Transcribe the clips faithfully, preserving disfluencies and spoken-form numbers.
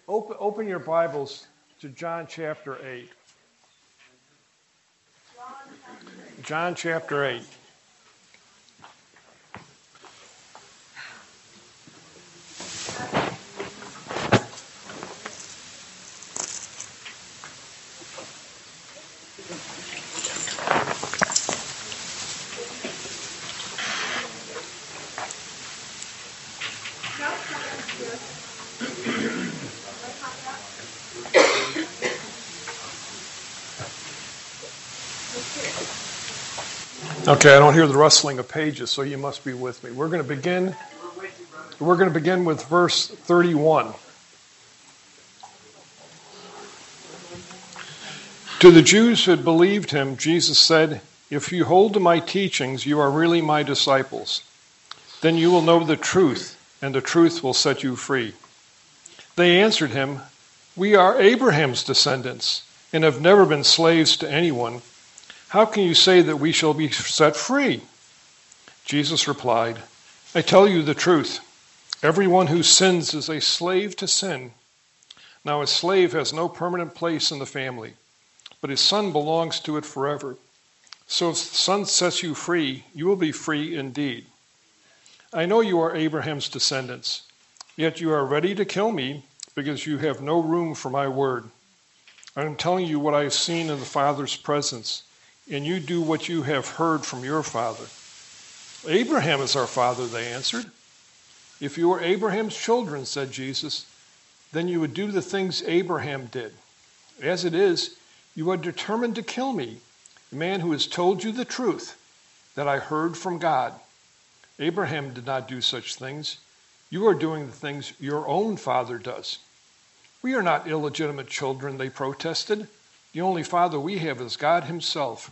Open, open your Bibles to John chapter eight. John chapter eight. Okay, I don't hear the rustling of pages, so you must be with me. We're going to begin. We're going to begin with verse thirty-one. To the Jews who had believed him, Jesus said, "If you hold to my teachings, you are really my disciples. Then you will know the truth, and the truth will set you free." They answered him, "We are Abraham's descendants, and have never been slaves to anyone. How can you say that we shall be set free?" Jesus replied, "I tell you the truth. Everyone who sins is a slave to sin. Now a slave has no permanent place in the family, but his son belongs to it forever. So if the son sets you free, you will be free indeed. I know you are Abraham's descendants, yet you are ready to kill me because you have no room for my word. I am telling you what I have seen in the Father's presence, and you do what you have heard from your father." "Abraham is our father," they answered. "If you were Abraham's children," said Jesus, "then you would do the things Abraham did. As it is, you are determined to kill me, the man who has told you the truth that I heard from God. Abraham did not do such things. You are doing the things your own father does." "We are not illegitimate children," they protested. "The only father we have is God himself."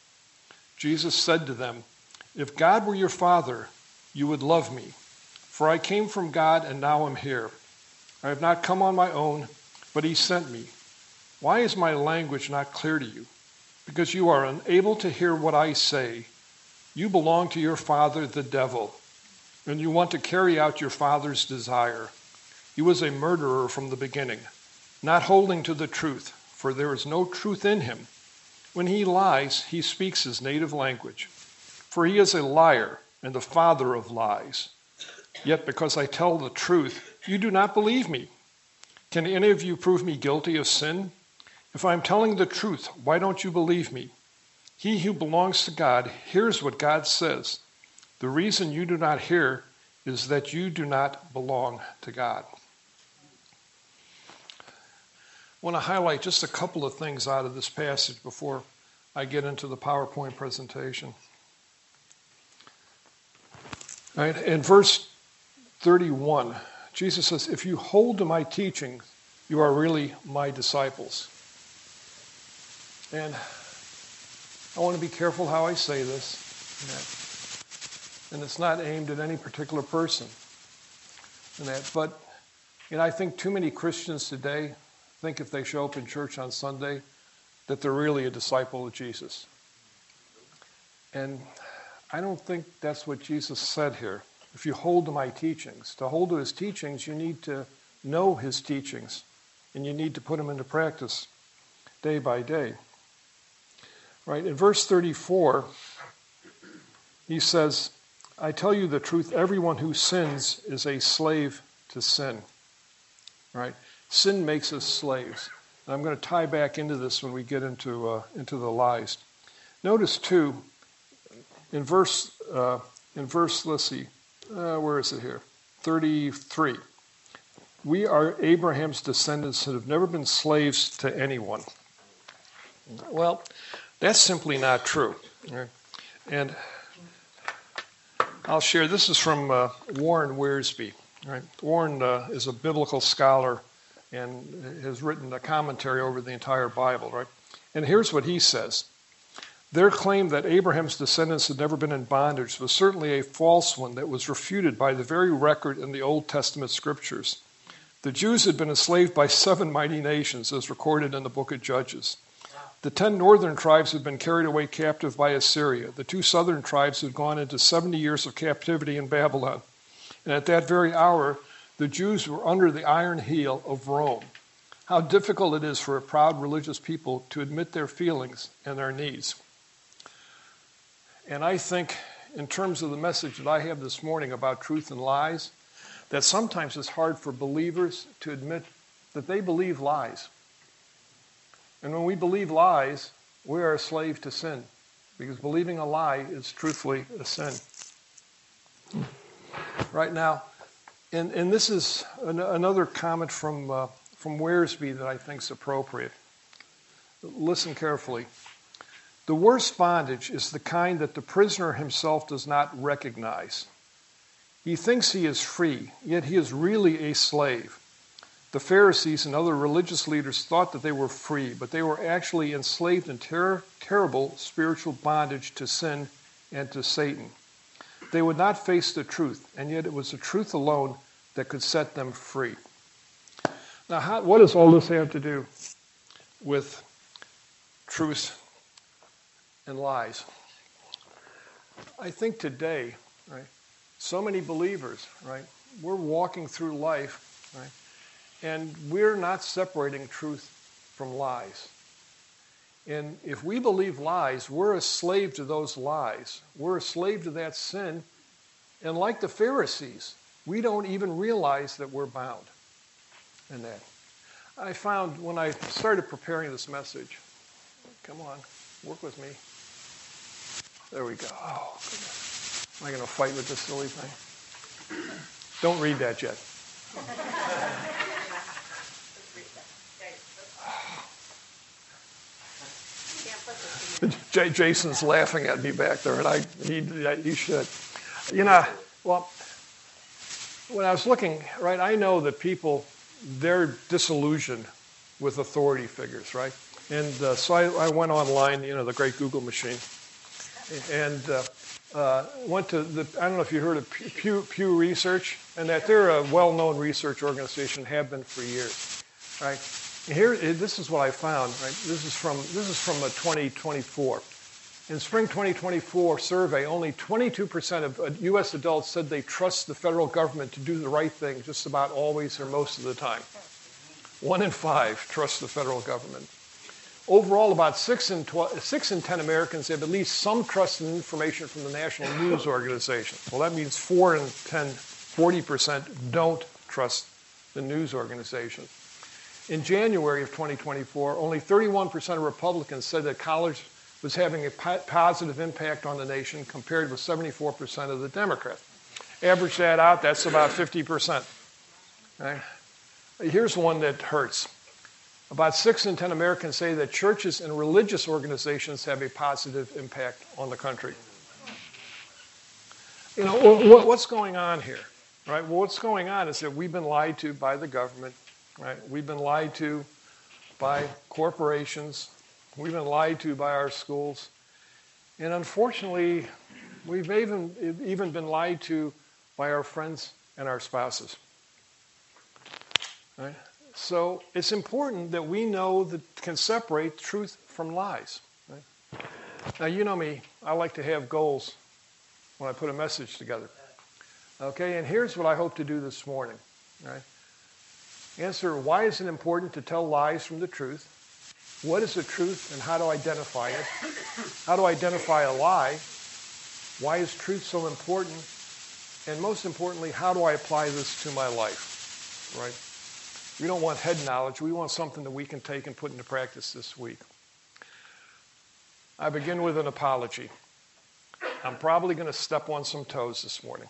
Jesus said to them, "If God were your father, you would love me, for I came from God and now am here. I have not come on my own, but he sent me. Why is my language not clear to you? Because you are unable to hear what I say. You belong to your father, the devil, and you want to carry out your father's desire. He was a murderer from the beginning, not holding to the truth, for there is no truth in him. When he lies, he speaks his native language, for he is a liar and the father of lies. Yet because I tell the truth, you do not believe me. Can any of you prove me guilty of sin? If I am telling the truth, why don't you believe me? He who belongs to God hears what God says. The reason you do not hear is that you do not belong to God." I want to highlight just a couple of things out of this passage before I get into the PowerPoint presentation. All right, in verse thirty-one, Jesus says, "If you hold to my teaching, you are really my disciples." And I want to be careful how I say this, and it's not aimed at any particular person. And that, but and I think too many Christians today think if they show up in church on Sunday that they're really a disciple of Jesus. And I don't think that's what Jesus said here. If you hold to my teachings, to hold to his teachings, you need to know his teachings, and you need to put them into practice day by day. Right, in verse thirty-four, he says, "I tell you the truth, everyone who sins is a slave to sin." Right? Sin makes us slaves. And I'm going to tie back into this when we get into uh, into the lies. Notice too, in verse uh, in verse let's see, uh, where is it here? thirty-three. We are Abraham's descendants and have never been slaves to anyone. Well, that's simply not true. Right? And I'll share. This is from uh, Warren Wiersbe. Right? Warren uh, is a biblical scholar and has written a commentary over the entire Bible, right? And here's what he says. "Their claim that Abraham's descendants had never been in bondage was certainly a false one that was refuted by the very record in the Old Testament scriptures. The Jews had been enslaved by seven mighty nations, as recorded in the book of Judges. The ten northern tribes had been carried away captive by Assyria. The two southern tribes had gone into seventy years of captivity in Babylon. And at that very hour, The Jews were under the iron heel of Rome. How difficult it is for a proud religious people to admit their feelings and their needs. And I think, in terms of the message that I have this morning about truth and lies, that sometimes it's hard for believers to admit that they believe lies. And when we believe lies, we are a slave to sin, because believing a lie is truthfully a sin. Right now, and, and this is an, another comment from, uh, from Wearsby that I think is appropriate. Listen carefully. The worst bondage is the kind that the prisoner himself does not recognize. He thinks he is free, yet he is really a slave. The Pharisees and other religious leaders thought that they were free, but they were actually enslaved in ter- terrible spiritual bondage to sin and to Satan. They would not face the truth, and yet it was the truth alone that could set them free. Now, how, what does all this have to do with truth and lies? I think today, right, so many believers, right, we're walking through life, right, and we're not separating truth from lies. And if we believe lies, we're a slave to those lies. We're a slave to that sin. And like the Pharisees, we don't even realize that we're bound in that. I found when I started preparing this message, come on, work with me. There we go. Oh, goodness. Am I going to fight with this silly thing? Don't read that yet. J- Jason's laughing at me back there, and I he, he should. You know, well, when I was looking, right, I know that people, they're disillusioned with authority figures, right? And uh, so I, I went online, you know, the great Google machine, and uh, uh, went to the, I don't know if you heard of Pew, Pew Research, and that they're a well-known research organization, have been for years, right? And here, this is what I found, right? This is from, this is from a twenty twenty-four. In spring twenty twenty-four survey, only twenty-two percent of U S adults said they trust the federal government to do the right thing just about always or most of the time. One in five trust the federal government. Overall, about six in, twelve, six in ten Americans have at least some trust in information from the national news organization. Well, that means four in ten, forty percent don't trust the news organization. In January of twenty twenty-four, only thirty-one percent of Republicans said that college was having a positive impact on the nation, compared with seventy-four percent of the Democrats. Average that out, that's about fifty percent. Right? Here's one that hurts. About six in ten Americans say that churches and religious organizations have a positive impact on the country. You know, what's going on here? Right? Well, what's going on is that we've been lied to by the government. Right? We've been lied to by corporations. We've been lied to by our schools. And unfortunately, we've even, even been lied to by our friends and our spouses. Right? So it's important that we know that can separate truth from lies. Right? Now, you know me, I like to have goals when I put a message together. Okay, and here's what I hope to do this morning. Right? Answer, why is it important to tell lies from the truth? What is the truth and how to identify it? How to identify a lie? Why is truth so important? And most importantly, how do I apply this to my life? Right? We don't want head knowledge. We want something that we can take and put into practice this week. I begin with an apology. I'm probably going to step on some toes this morning,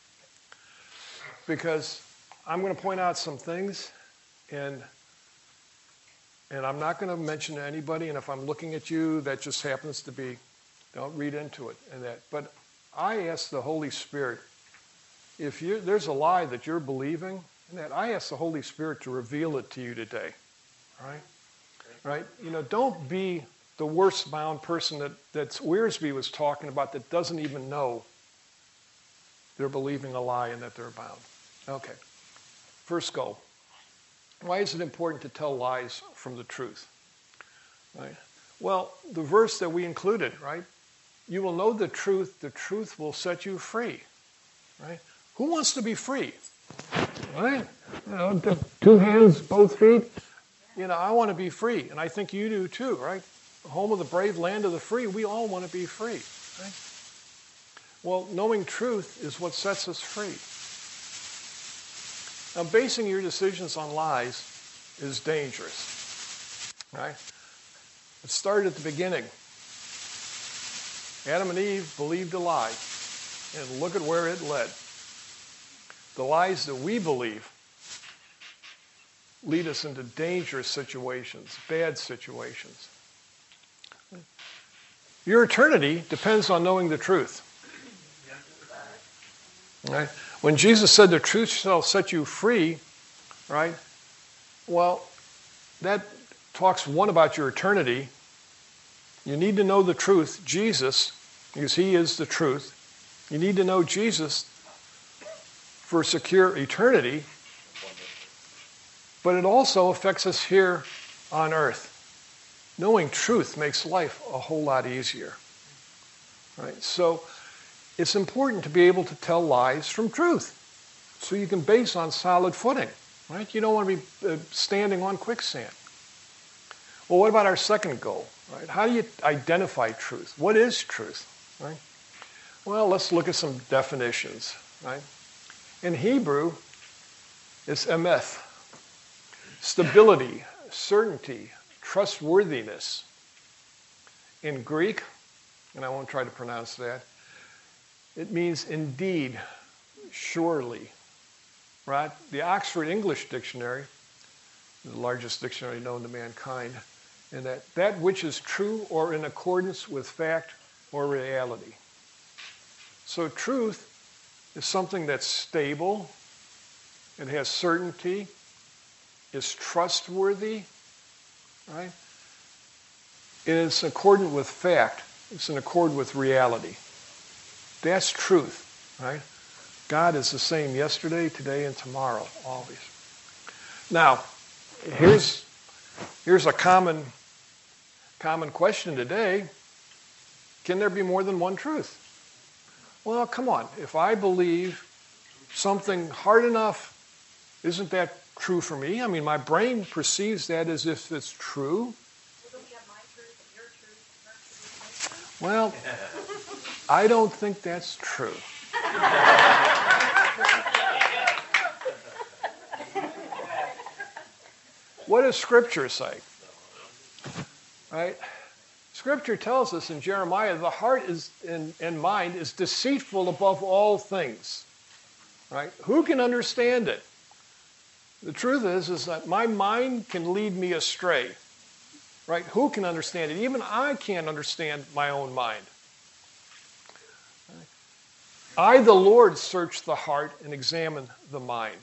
because I'm going to point out some things, and and I'm not going to mention to anybody, and if I'm looking at you, that just happens to be, don't read into it and that. But I ask the Holy Spirit, if you, there's a lie that you're believing, and that I ask the Holy Spirit to reveal it to you today. Right? Right? You know, don't be the worst bound person that, that Wearsby was talking about, that doesn't even know they're believing a lie and that they're bound. Okay. First goal. Why is it important to tell lies from the truth? Right? Well, the verse that we included, right? You will know the truth, the truth will set you free. Right? Who wants to be free? Right? You know, two hands, both feet. You know, I want to be free, and I think you do too, right? Home of the brave, land of the free. We all want to be free, right? Well, knowing truth is what sets us free. Now, basing your decisions on lies is dangerous, right? It started at the beginning. Adam and Eve believed a lie, and look at where it led. The lies that we believe lead us into dangerous situations, bad situations. Your eternity depends on knowing the truth. Right? When Jesus said the truth shall set you free, right? Well, that talks one about your eternity. You need to know the truth, Jesus, because he is the truth. You need to know Jesus for secure eternity. But it also affects us here on earth. Knowing truth makes life a whole lot easier. Right? So it's important to be able to tell lies from truth so you can base on solid footing. Right? You don't want to be uh, standing on quicksand. Well, what about our second goal? Right? How do you identify truth? What is truth? Right? Well, let's look at some definitions. Right? In Hebrew, it's emeth, stability, certainty, trustworthiness. In Greek, and I won't try to pronounce that, it means indeed, surely. Right? The Oxford English Dictionary, the largest dictionary known to mankind, and that that which is true or in accordance with fact or reality. So truth is something that's stable, it has certainty, is trustworthy, right? It is in accordance with fact. It's in accord with reality. That's truth, right? God is the same yesterday, today, and tomorrow, always. Now, here's here's a common common question today. Can there be more than one truth? Well, come on. If I believe something hard enough, isn't that true for me? I mean, my brain perceives that as if it's true. Well, don't you have my truth and your truth and her truth? Well, I don't think that's true. What does Scripture say? Right? Scripture tells us in Jeremiah, the heart is and, and mind is deceitful above all things. Right? Who can understand it? The truth is, is that my mind can lead me astray. Right? Who can understand it? Even I can't understand my own mind. I, the Lord, search the heart and examine the mind.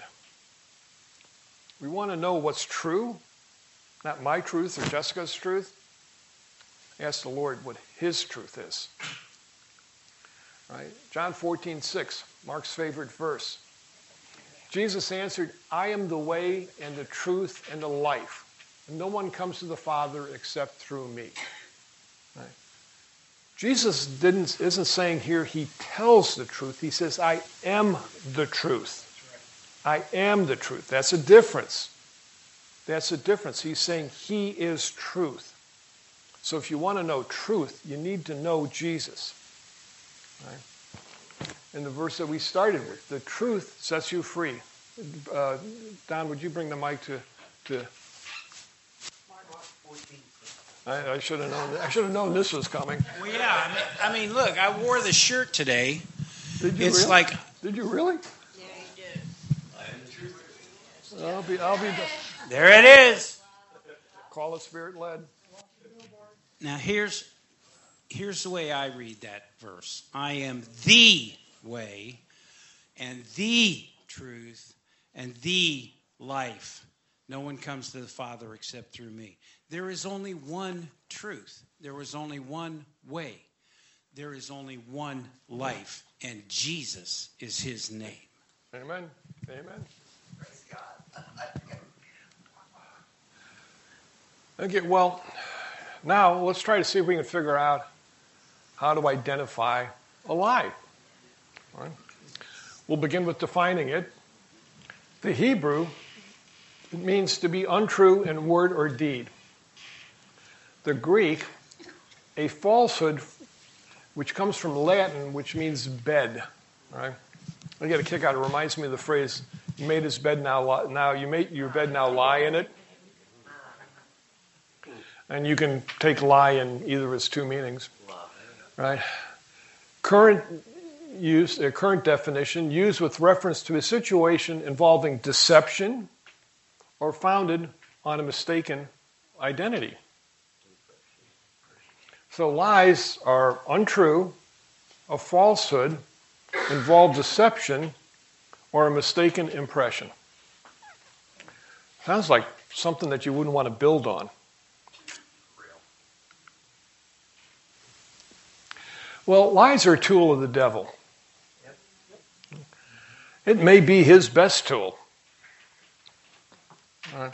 We want to know what's true, not my truth or Jessica's truth. Ask the Lord what his truth is. Right? John fourteen six, Mark's favorite verse. Jesus answered, I am the way and the truth and the life. And no one comes to the Father except through me. Right? Jesus didn't, isn't saying here he tells the truth. He says, I am the truth. I am the truth. That's a difference. That's a difference. He's saying he is truth. So if you want to know truth, you need to know Jesus. Right? In the verse that we started with, the truth sets you free. Uh, Don, would you bring the mic to... to I, I should have known. I should have known this was coming. Well, yeah. I mean, I mean, look. I wore the shirt today. Did you it's really? like. Did you really? Yeah, you did. I'll be. I'll be. There it is. Call it spirit led. Now here's here's the way I read that verse. I am the way, and the truth, and the life. No one comes to the Father except through me. There is only one truth. There is only one way. There is only one life, and Jesus is his name. Amen. Amen. Praise God. Okay, well, now let's try to see if we can figure out how to identify a lie. All right? We'll begin with defining it. The Hebrew, it means to be untrue in word or deed. The Greek, a falsehood, which comes from Latin, which means bed. Right? I get a kick out. It reminds me of the phrase, "You made his bed now. Now you made your bed now lie in it." And you can take lie in either of its two meanings, right? Current use, uh, current definition, used with reference to a situation involving deception or founded on a mistaken identity. So lies are untrue, a falsehood, involve deception, or a mistaken impression. Sounds like something that you wouldn't want to build on. Well, lies are a tool of the devil. It may be his best tool. Right.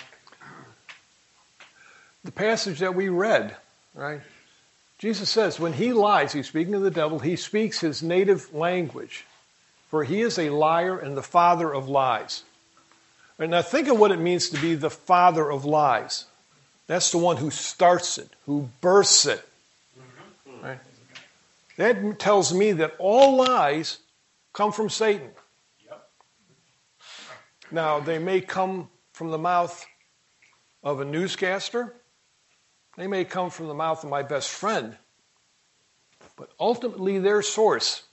The passage that we read, right? Jesus says when he lies, he's speaking of the devil, he speaks his native language. For he is a liar and the father of lies. Right, now think of what it means to be the father of lies. That's the one who starts it, who births it. Right? That tells me that all lies come from Satan. Yep. Now, they may come from the mouth of a newscaster. They may come from the mouth of my best friend. But ultimately, their source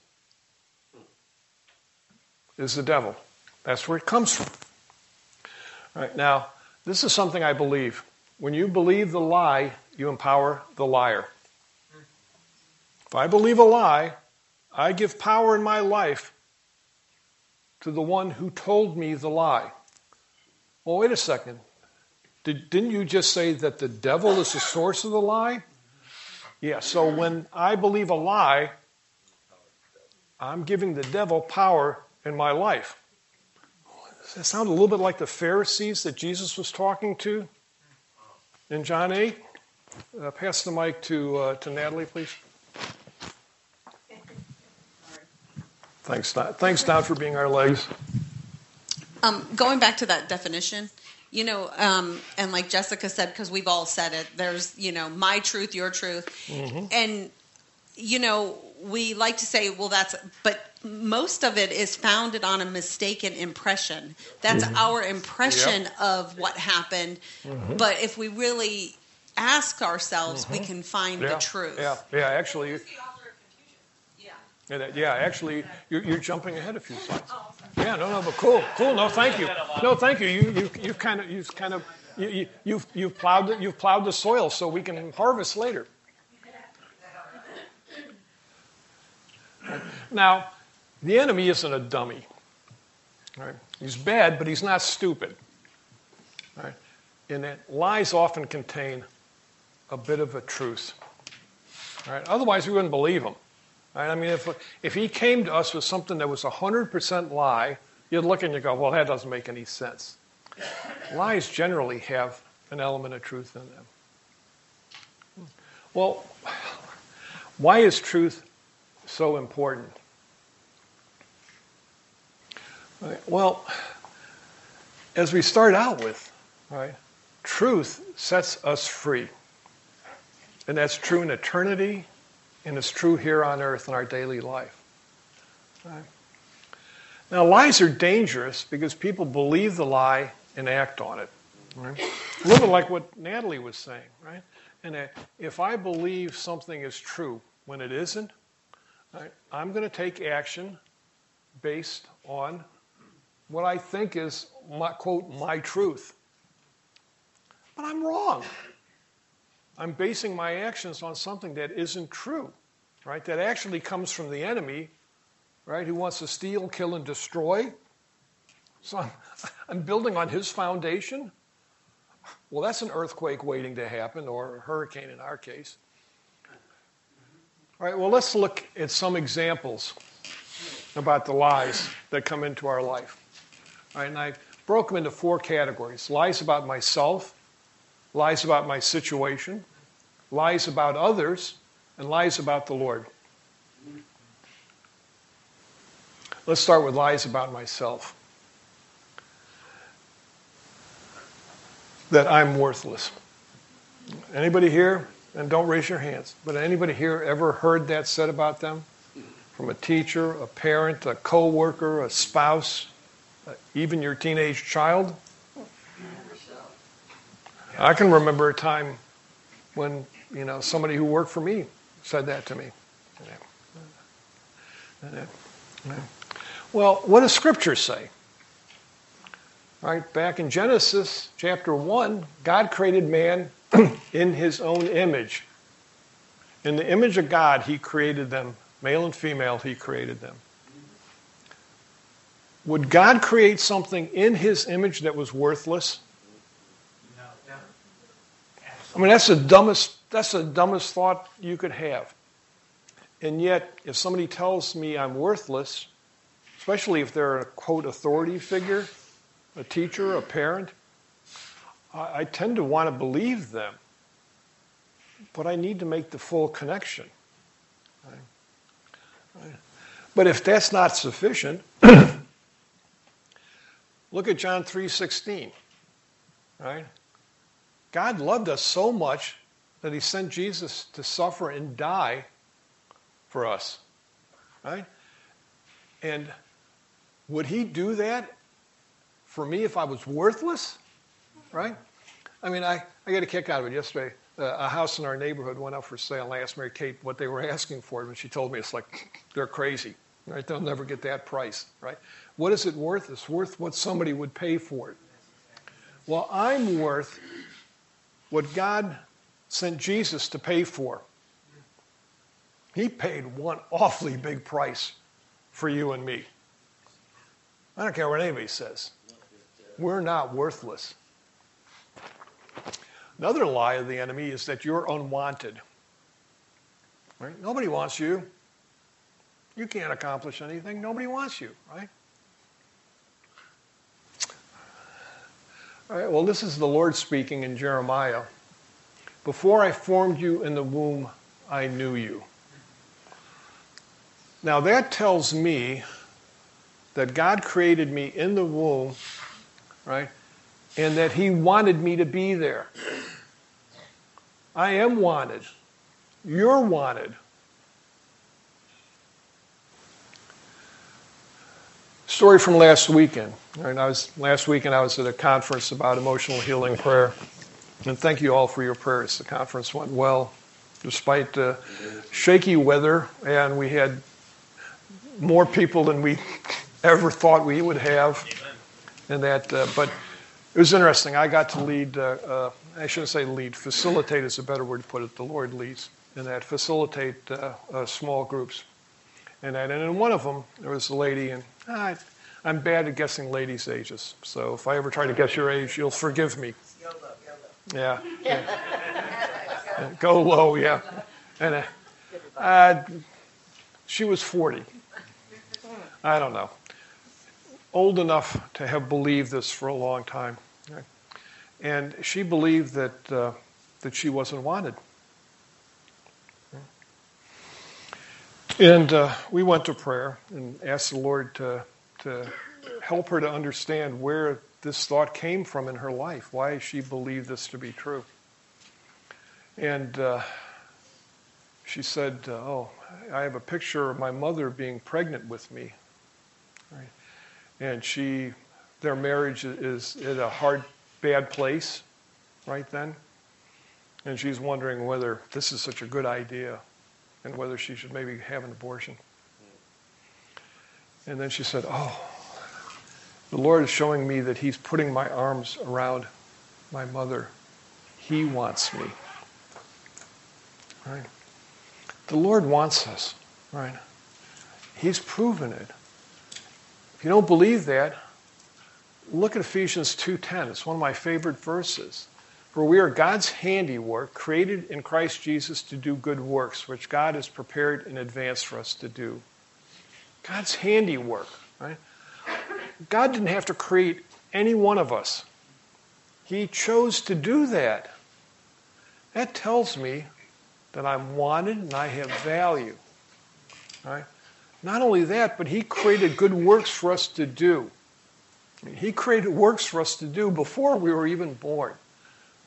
is the devil. That's where it comes from. All right, now, this is something I believe. When you believe the lie, you empower the liar. If I believe a lie, I give power in my life to the one who told me the lie. Well, wait a second. Did, didn't you just say that the devil is the source of the lie? Yeah, so when I believe a lie, I'm giving the devil power in my life. Does that sound a little bit like the Pharisees that Jesus was talking to in John eight? Uh, pass the mic to, uh, to Natalie, please. Thanks, Don. Thanks, Don, for being our legs. Um, going back to that definition, you know, um, and like Jessica said, because we've all said it, there's, you know, my truth, your truth. Mm-hmm. And, you know, we like to say, well, that's, but most of it is founded on a mistaken impression. That's mm-hmm. our impression yep. of what happened. Mm-hmm. But if we really ask ourselves, mm-hmm. we can find yeah. the truth. Yeah, yeah, actually. Yeah, yeah, actually, you're, you're jumping ahead a few slides. Yeah, no, no, but cool, cool. No, thank you. No, thank you. You, you, you've kind of, you've kind of, you, you, you've, you've plowed, the, you've plowed the soil so we can harvest later. Now, the enemy isn't a dummy. Right? He's bad, but he's not stupid. Right? And that lies often contain a bit of a truth. Right? Otherwise, we wouldn't believe him. Right? I mean, if if he came to us with something that was one hundred percent lie, you'd look and you go, well, that doesn't make any sense. Lies generally have an element of truth in them. Well, why is truth so important? Right. Well, as we start out with, right, truth sets us free. And that's true in eternity, and it's true here on earth in our daily life. Right? Now, lies are dangerous because people believe the lie and act on it. Right? A little bit like what Natalie was saying, right? And if I believe something is true when it isn't, right, I'm going to take action based on what I think is, my, quote, my truth. But I'm wrong. I'm basing my actions on something that isn't true, right? That actually comes from the enemy, right, who wants to steal, kill, and destroy. So I'm, I'm building on his foundation. Well, that's an earthquake waiting to happen, or a hurricane in our case. All right, well, let's look at some examples about the lies that come into our life. All right, and I broke them into four categories. Lies about myself, lies about my situation, lies about others, and lies about the Lord. Let's start with lies about myself. that I'm worthless. Anybody here? And don't raise your hands. But anybody here ever heard that said about them? From a teacher, a parent, a co-worker, a spouse, uh, even your teenage child? I can remember a time when, you know, somebody who worked for me said that to me. Well, what does Scripture say? Right, back in Genesis chapter one, God created man in his own image. In the image of God, he created them. Male and female, he created them. Would God create something in his image that was worthless? No. I mean, that's the dumbest, that's the dumbest thought you could have. And yet, if somebody tells me I'm worthless, especially if they're a, quote, authority figure, a teacher, a parent, I, I tend to want to believe them. But I need to make the full connection. Right? Right. But if that's not sufficient, look at John three sixteen. Right? God loved us so much that he sent Jesus to suffer and die for us. Right? And would he do that for me if I was worthless? Right? I mean, I, I got a kick out of it yesterday. Uh, a house in our neighborhood went up for sale, and I asked Mary Kate what they were asking for it, and she told me it's like, they're crazy. Right? They'll never get that price. Right? What is it worth? It's worth what somebody would pay for it. Well, I'm worth what God sent Jesus to pay for. He paid one awfully big price for you and me. I don't care what anybody says. We're not worthless. Another lie of the enemy is that you're unwanted. Right? Nobody wants you. You can't accomplish anything. Nobody wants you, right? All right, well, this is the Lord speaking in Jeremiah. Before I formed you in the womb, I knew you. Now that tells me that God created me in the womb, right? And that he wanted me to be there. I am wanted. You're wanted. Story from last weekend. Right, I was last weekend I was at a conference about emotional healing prayer. And thank you all for your prayers. The conference went well, despite uh, shaky weather, and we had more people than we ever thought we would have. And that, uh, but it was interesting. I got to lead. Uh, uh, I shouldn't say lead. Facilitate is a better word to put it. The Lord leads, and that facilitate uh, uh, small groups. And that, and in one of them there was a lady, and ah, I'm bad at guessing ladies' ages. So if I ever try to guess your age, you'll forgive me. Yeah. yeah. Go low, yeah. And uh, uh, she was forty. I don't know. Old enough to have believed this for a long time. Right? And she believed that uh, that she wasn't wanted. And uh, we went to prayer and asked the Lord to to help her to understand where this thought came from in her life, why she believed this to be true. And uh, she said, uh, oh, I have a picture of my mother being pregnant with me. Right? And she, their marriage is at a hard, bad place right then. And she's wondering whether this is such a good idea and whether she should maybe have an abortion. And then she said, oh, the Lord is showing me that he's putting my arms around my mother. He wants me. Right? The Lord wants us. Right? He's proven it. If you don't believe that, look at Ephesians two ten. It's one of my favorite verses. For we are God's handiwork, created in Christ Jesus to do good works, which God has prepared in advance for us to do. God's handiwork, right? God didn't have to create any one of us. He chose to do that. That tells me that I'm wanted and I have value. Right? Not only that, but he created good works for us to do. I mean, he created works for us to do before we were even born.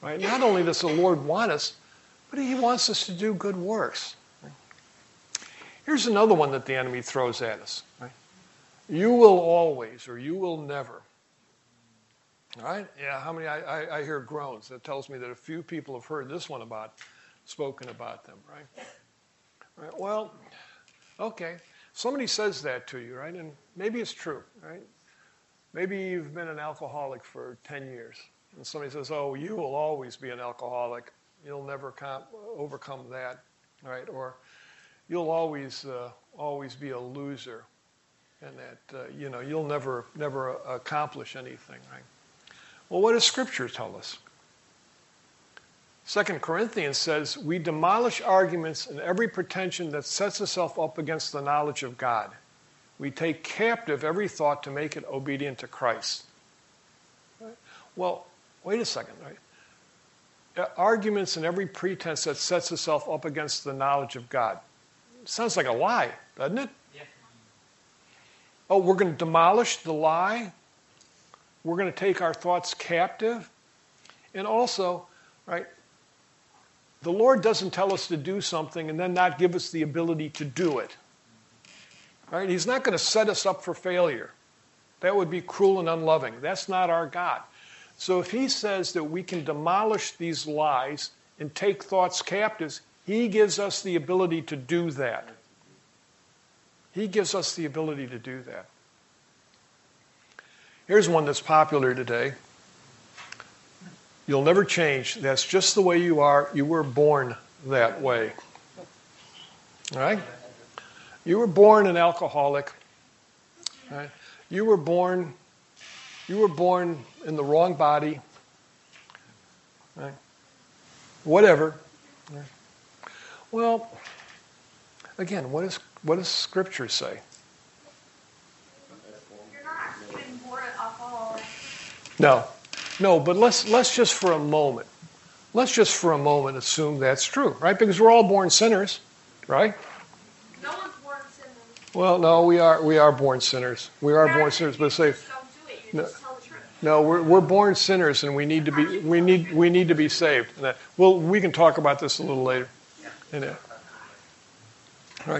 Right? Not only does the Lord want us, but he wants us to do good works. Right? Here's another one that the enemy throws at us. Right? You will always, or you will never. All right? Yeah, how many, I, I, I hear groans. That tells me that a few people have heard this one about, spoken about them, right? Right? Well, okay. Somebody says that to you, right? And maybe it's true, right? Maybe you've been an alcoholic for ten years. And somebody says, oh, you will always be an alcoholic. You'll never com- overcome that, right? Or you'll always uh, always be a loser, and that uh, you know you'll never never accomplish anything, right? Well, what does Scripture tell us? Second Corinthians says, we demolish arguments and every pretension that sets itself up against the knowledge of God. We take captive every thought to make it obedient to Christ. Right? Well, wait a second, right? Arguments and every pretense that sets itself up against the knowledge of God. Sounds like a lie, doesn't it? Yeah. Oh, we're going to demolish the lie? We're going to take our thoughts captive? And also, right, the Lord doesn't tell us to do something and then not give us the ability to do it. Right? He's not going to set us up for failure. That would be cruel and unloving. That's not our God. So if he says that we can demolish these lies and take thoughts captives, he gives us the ability to do that. He gives us the ability to do that. Here's one that's popular today. You'll never change. That's just the way you are. You were born that way. All right? You were born an alcoholic. All right? You were born you were born in the wrong body. All right? Whatever. All right? Well, again, what is what does Scripture say? You're not even born an alcoholic. No. No, but let's let's just for a moment, let's just for a moment assume that's true, right? Because we're all born sinners, right? No one's born sinless. Well, no, we are we are born sinners. We are born sinners, but say You just don't do it. You No. just tell the truth. no, we're we're born sinners, and we need to be we need we need to be saved. And that, well, we can talk about this a little later. And, uh, right,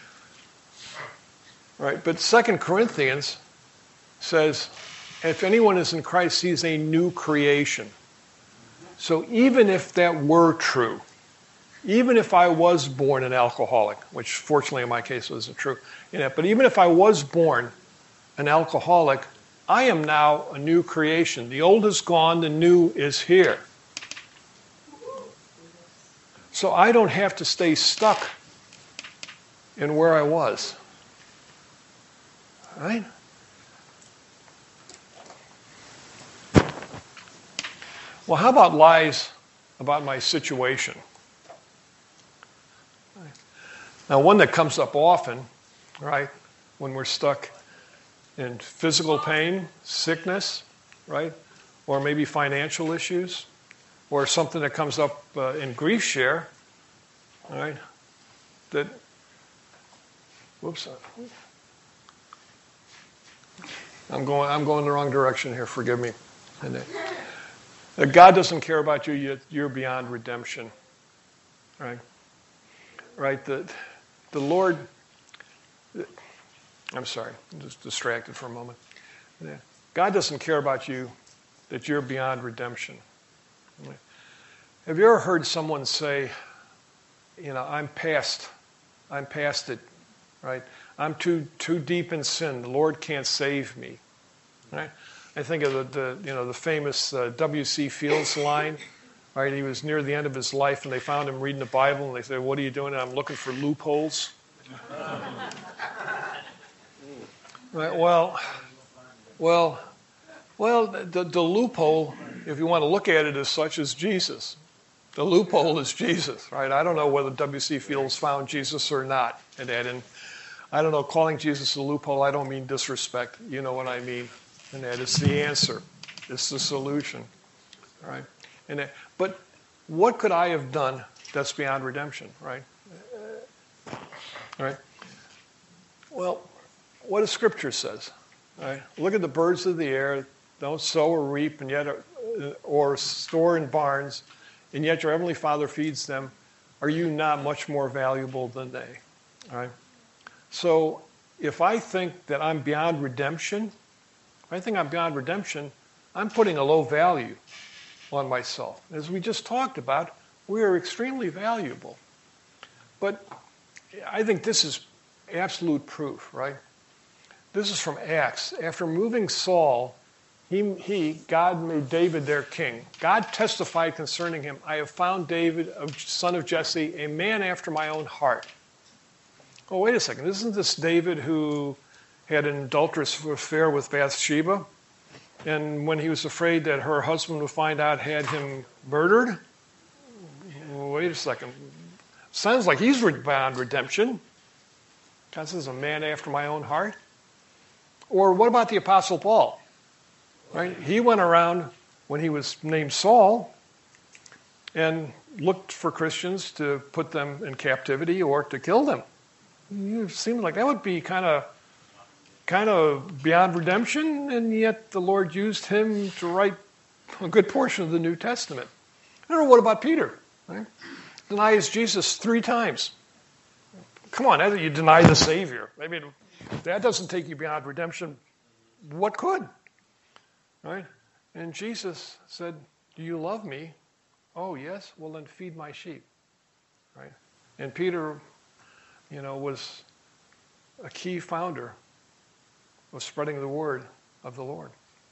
right. But Second Corinthians says, if anyone is in Christ, he's a new creation. So even if that were true, even if I was born an alcoholic, which fortunately in my case wasn't true, you know, but even if I was born an alcoholic, I am now a new creation. The old is gone, the new is here. So I don't have to stay stuck in where I was. Right? Well, how about lies about my situation? Now, one that comes up often, right, when we're stuck in physical pain, sickness, right, or maybe financial issues, or something that comes up uh, in grief share, right, that, whoops, I'm going, I'm going the wrong direction here, forgive me. And, uh, that God doesn't care about you, yet you're beyond redemption, right? Right, the, the Lord, I'm sorry, I'm just distracted for a moment. God doesn't care about you, that you're beyond redemption. Have you ever heard someone say, you know, I'm past, I'm past it, right? I'm too too deep in sin. The Lord can't save me, right? I think of the, the you know the famous uh, W C Fields line, right? He was near the end of his life, and they found him reading the Bible, and they said, "What are you doing?" And I'm looking for loopholes. Right? Well, well, well. The, the loophole, if you want to look at it as such, is Jesus. The loophole is Jesus, right? I don't know whether W C Fields found Jesus or not, and that, and I don't know. Calling Jesus a loophole, I don't mean disrespect. You know what I mean. And that is the answer. It's the solution. All right? And that, but what could I have done that's beyond redemption, right? Uh, right? Well, what does Scripture says? Right? Look at the birds of the air. Don't sow or reap, and yet uh, or store in barns, and yet your heavenly Father feeds them, are you not much more valuable than they? All right? So if I think that I'm beyond redemption, if I think I'm beyond redemption, I'm putting a low value on myself. As we just talked about, we are extremely valuable. But I think this is absolute proof, right? This is from Acts. After moving Saul, he, he, God made David their king. God testified concerning him, I have found David, a son of Jesse, a man after my own heart. Oh, wait a second. Isn't this David who had an adulterous affair with Bathsheba? And when he was afraid that her husband would find out, had him murdered? Wait a second. Sounds like he's beyond redemption. God says, a man after my own heart. Or what about the Apostle Paul? Right? He went around when he was named Saul and looked for Christians to put them in captivity or to kill them. It seems like that would be kind of kind of beyond redemption, and yet the Lord used him to write a good portion of the New Testament. I don't know, what about Peter? Right? Denies Jesus three times. Come on, either you deny the Savior. I mean, if that doesn't take you beyond redemption, what could? Right? And Jesus said, do you love me? Oh, yes? Well, then feed my sheep. Right? And Peter, you know, was a key founder of spreading the word of the Lord.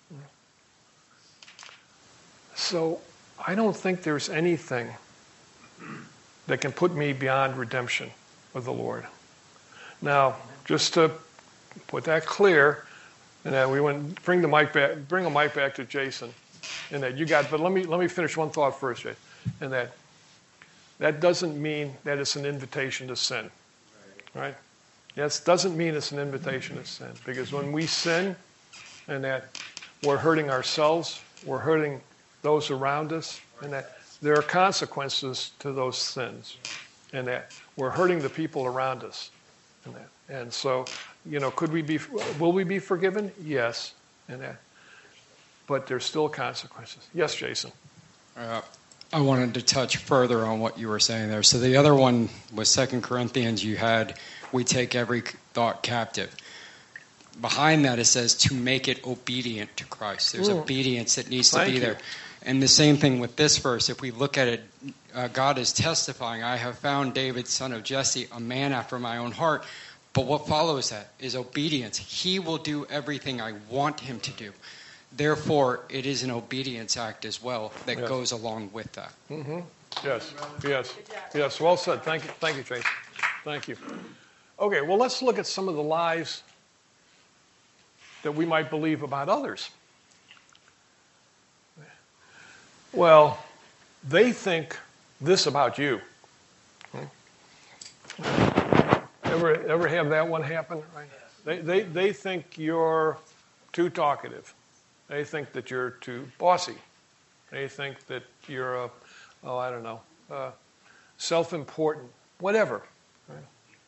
So I don't think there's anything that can put me beyond redemption with the Lord. Now, just to put that clear, and that we went bring the mic back, bring the mic back to Jason, and that you got. But let me let me finish one thought first, Jason, and that that doesn't mean that it's an invitation to sin, right? Yes, doesn't mean it's an invitation to sin, because when we sin, and that we're hurting ourselves, we're hurting those around us, and that there are consequences to those sins, and that we're hurting the people around us, and that. And so, you know, could we be? Will we be forgiven? Yes, and that. But there's still consequences. Yes, Jason. Uh, I wanted to touch further on what you were saying there. So the other one was Second Corinthians. You had, we take every thought captive. Behind that it says to make it obedient to Christ. There's mm. obedience that needs to Thank be you. there. And the same thing with this verse. If we look at it, uh, God is testifying, I have found David, son of Jesse, a man after my own heart. But what follows that is obedience. He will do everything I want him to do. Therefore, it is an obedience act as well that yes. goes along with that. Mm-hmm. Yes, yes, yes. Well said. Thank you, thank you, Jason. Thank you. Okay, well, let's look at some of the lies that we might believe about others. Well, they think this about you. Ever, ever have that one happen? Right? They, they, they think you're too talkative. They think that you're too bossy. They think that you're a, oh, I don't know, uh, self-important, whatever. Right?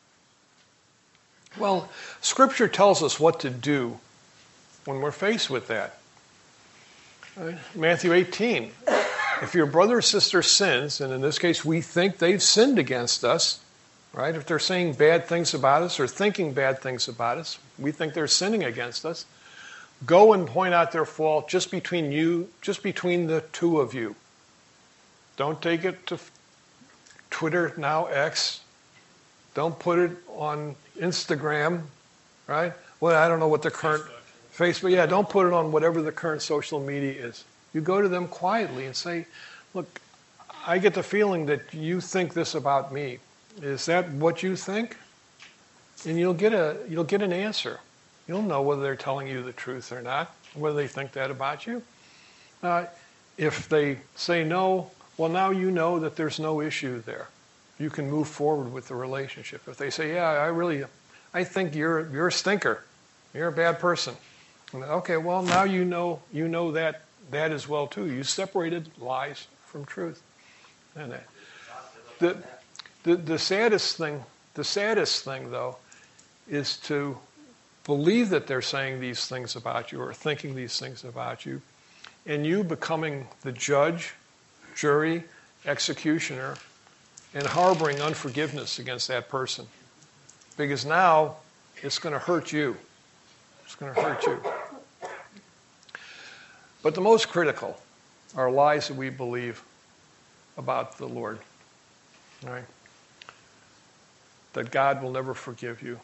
Well, Scripture tells us what to do when we're faced with that. Right? Matthew eighteen, if your brother or sister sins, and in this case we think they've sinned against us, right? If they're saying bad things about us or thinking bad things about us, we think they're sinning against us. Go and point out their fault just between you, just between the two of you. Don't take it to Twitter, now X. Don't put it on Instagram, right? Well, I don't know what the current Facebook. Facebook. Yeah, don't put it on whatever the current social media is. You go to them quietly and say, look, I get the feeling that you think this about me. Is that what you think? And you'll get a you'll get an answer. You'll know whether they're telling you the truth or not, whether they think that about you. Uh, if they say no, well, now you know that there's no issue there. You can move forward with the relationship. If they say, yeah, I really, I think you're you're a stinker. You're a bad person. And, okay, well, now you know you know that that as well too. You separated lies from truth. And that. The, the the saddest thing, the saddest thing though, is to believe that they're saying these things about you or thinking these things about you, in you becoming the judge, jury, executioner, and harboring unforgiveness against that person. Because now it's going to hurt you. It's going to hurt you. But the most critical are lies that we believe about the Lord. Right? That God will never forgive you.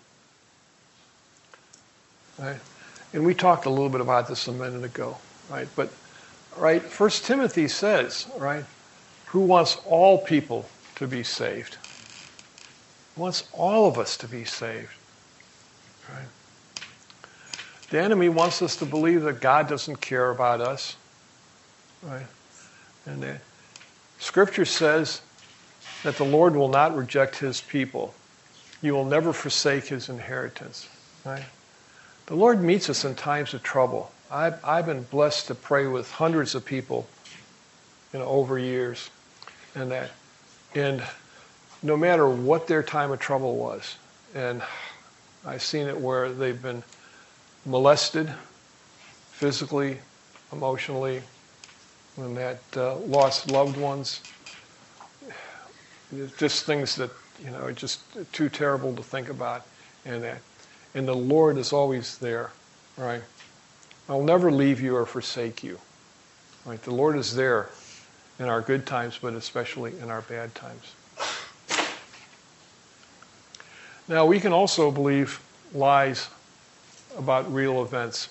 Right? And we talked a little bit about this a minute ago. Right? But right, First Timothy says, right, who wants all people to be saved. He wants all of us to be saved. Right? The enemy wants us to believe that God doesn't care about us. Right? And the Scripture says that the Lord will not reject his people. He will never forsake his inheritance. Right? The Lord meets us in times of trouble. I've, I've been blessed to pray with hundreds of people, you know, over years. And that, and no matter what their time of trouble was, and I've seen it where they've been molested physically, emotionally, and that uh, lost loved ones. It's just things that, you know, are just too terrible to think about. And that, and the Lord is always there, right? I'll never leave you or forsake you. Right? The Lord is there in our good times, but especially in our bad times. Now, we can also believe lies about real events.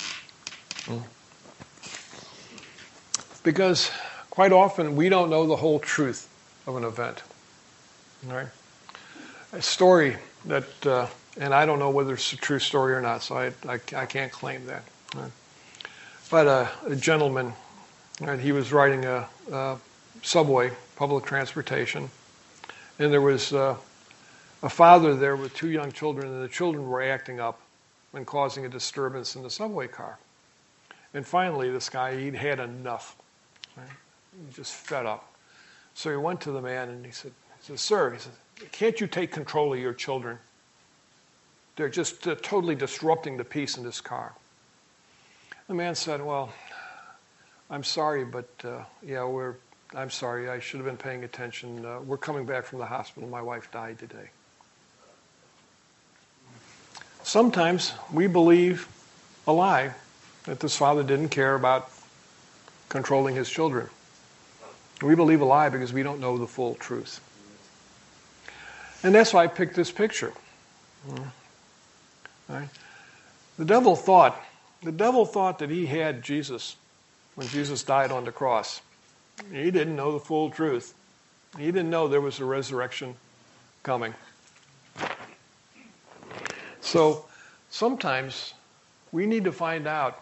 Because quite often we don't know the whole truth of an event. Right? A story that, uh, and I don't know whether it's a true story or not, so I, I, I can't claim that. Right? But uh, a gentleman, right, he was riding a, a subway, public transportation, and there was uh, a father there with two young children, and the children were acting up and causing a disturbance in the subway car. And finally, this guy, he'd had enough. Right? He just fed up. So he went to the man and he said, he said, "Sir," he said, "can't you take control of your children? They're just uh, totally disrupting the peace in this car." The man said, "Well, I'm sorry, but uh, yeah, we're, I'm sorry, I should have been paying attention. Uh, we're coming back from the hospital. My wife died today." Sometimes we believe a lie that this father didn't care about controlling his children. We believe a lie because we don't know the full truth. And that's why I picked this picture. Right? The devil thought, the devil thought that he had Jesus when Jesus died on the cross. He didn't know the full truth. He didn't know there was a resurrection coming. So sometimes we need to find out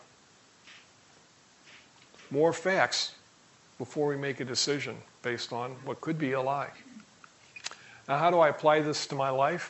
more facts before we make a decision based on what could be a lie. Now, how do I apply this to my life?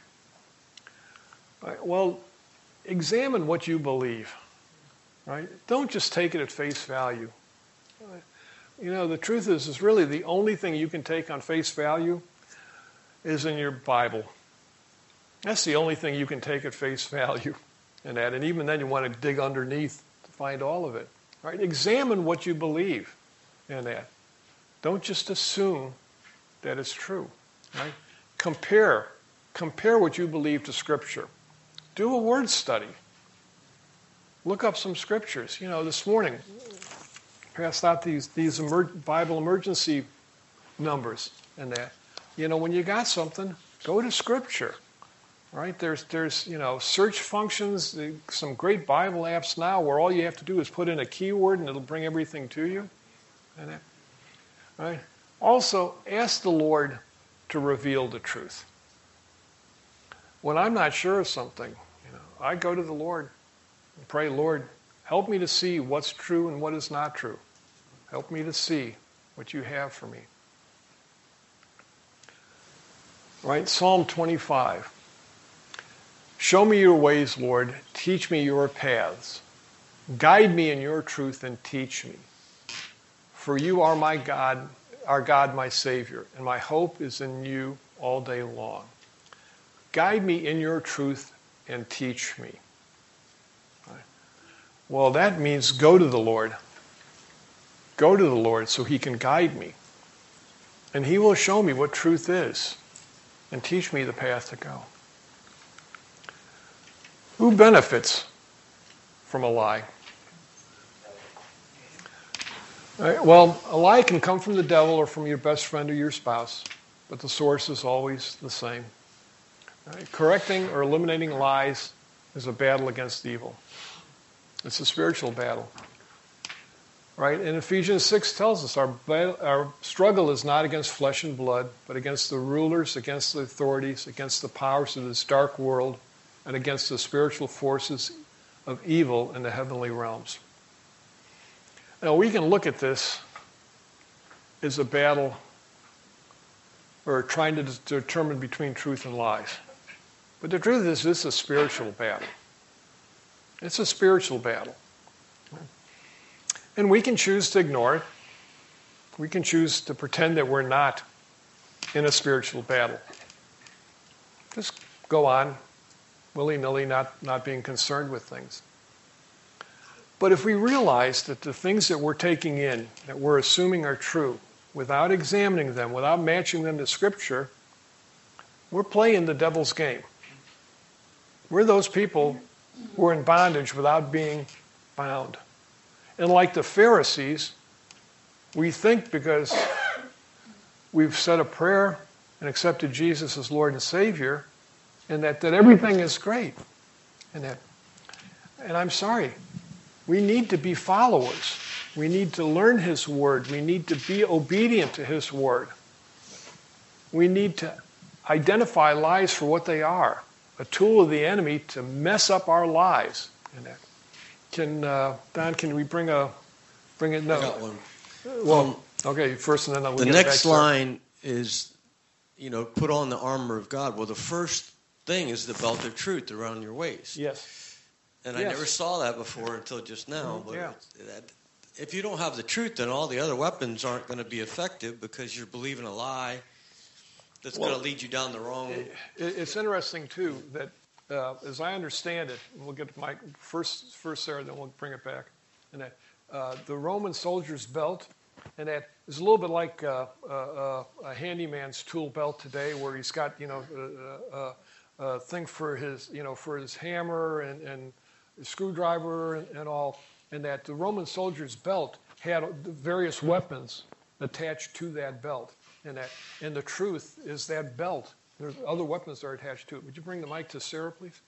Well, examine what you believe. Right? Don't just take it at face value. You know, the truth is, is really the only thing you can take on face value is in your Bible. That's the only thing you can take at face value in that. And even then you want to dig underneath to find all of it. Right? Examine what you believe in that. Don't just assume that it's true. Right? Compare. Compare what you believe to Scripture. Do a word study. Look up some scriptures. You know, this morning, passed out these, these emer- Bible emergency numbers and that. You know, when you got something, go to Scripture. Right? There's, there's, you know, search functions, some great Bible apps now where all you have to do is put in a keyword and it'll bring everything to you. And that, right? Also, ask the Lord to reveal the truth. When I'm not sure of something, you know, I go to the Lord and pray, "Lord, help me to see what's true and what is not true. Help me to see what you have for me." Right? Psalm twenty-five. "Show me your ways, Lord. Teach me your paths. Guide me in your truth and teach me. For you are my God, our God, my Savior, and my hope is in you all day long. Guide me in your truth and teach me." Right. Well, that means go to the Lord go to the Lord so he can guide me. And he will show me what truth is and teach me the path to go. Who benefits from a lie? All right, well, a lie can come from the devil or from your best friend or your spouse, but the source is always the same. All right, correcting or eliminating lies is a battle against evil. It's a spiritual battle. Right? And Ephesians six tells us our, our struggle is not against flesh and blood, but against the rulers, against the authorities, against the powers of this dark world, and against the spiritual forces of evil in the heavenly realms. Now, we can look at this as a battle or trying to d- determine between truth and lies. But the truth is, this is a spiritual battle. It's a spiritual battle. And we can choose to ignore it. We can choose to pretend that we're not in a spiritual battle. Just go on, willy-nilly, not, not being concerned with things. But if we realize that the things that we're taking in, that we're assuming are true, without examining them, without matching them to Scripture, we're playing the devil's game. We're those people who are in bondage without being bound. And like the Pharisees, we think because we've said a prayer and accepted Jesus as Lord and Savior, and that, that everything is great. And that, and I'm sorry, we need to be followers. We need to learn His Word. We need to be obedient to His Word. We need to identify lies for what they are, a tool of the enemy to mess up our lives. And that. Can uh, Don? Can we bring a bring it? No. I got one. Well, Um, okay. First, and then I'll the get back next to line is, you know, put on the armor of God. Well, the first thing is the belt of truth around your waist. Yes. And Yes. I never saw that before until just now. But Yeah. that, if you don't have the truth, then all the other weapons aren't going to be effective because you're believing a lie that's Well, going to lead you down the wrong. It, it's interesting too that, uh, as I understand it, and we'll get to my first, first Sarah, then we'll bring it back. And that uh, the Roman soldier's belt, and that is a little bit like uh, uh, a handyman's tool belt today, where he's got you know a, a, a thing for his you know for his hammer and, and his screwdriver and, and all, and that the Roman soldier's belt had various weapons attached to that belt, and that and the truth is that belt. There's other weapons that are attached to it. Would you bring the mic to Sarah, please?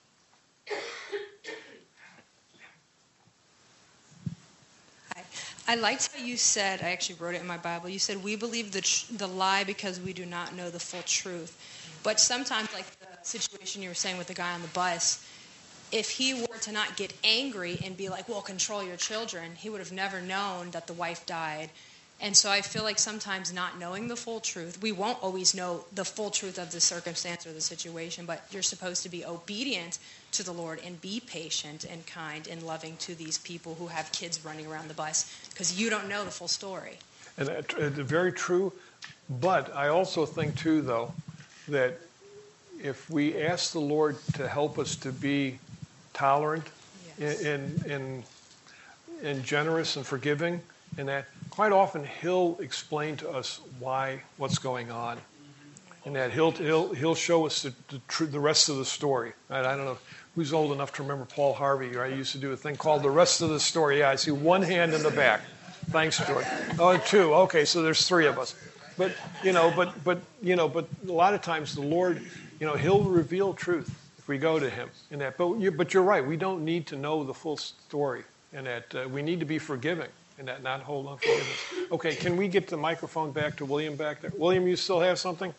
Hi. I liked how you said, I actually wrote it in my Bible, you said, we believe the, tr- the lie because we do not know the full truth. But sometimes, like the situation you were saying with the guy on the bus, if he were to not get angry and be like, well, control your children, he would have never known that the wife died. And so I feel like sometimes not knowing the full truth, we won't always know the full truth of the circumstance or the situation, but you're supposed to be obedient to the Lord and be patient and kind and loving to these people who have kids running around the bus because you don't know the full story. And it's very true. But I also think, too, though, that if we ask the Lord to help us to be tolerant Yes. and, and, and generous and forgiving, and that quite often He'll explain to us why, what's going on. And that He'll, he'll, he'll show us the, the, tr- the rest of the story. Right? I don't know who's old enough to remember Paul Harvey. Right? I used to do a thing called The Rest of the Story. Yeah, I see one hand in the back. Thanks, George. Oh, two. Okay, so there's three of us. But, you know, but, but, you know, but a lot of times the Lord, you know, He'll reveal truth if we go to Him in that. But, you, but you're right. We don't need to know the full story in that. Uh, we need to be forgiving. And that not hold on forgiveness. Okay, can we get the microphone back to William back there? William, you still have something?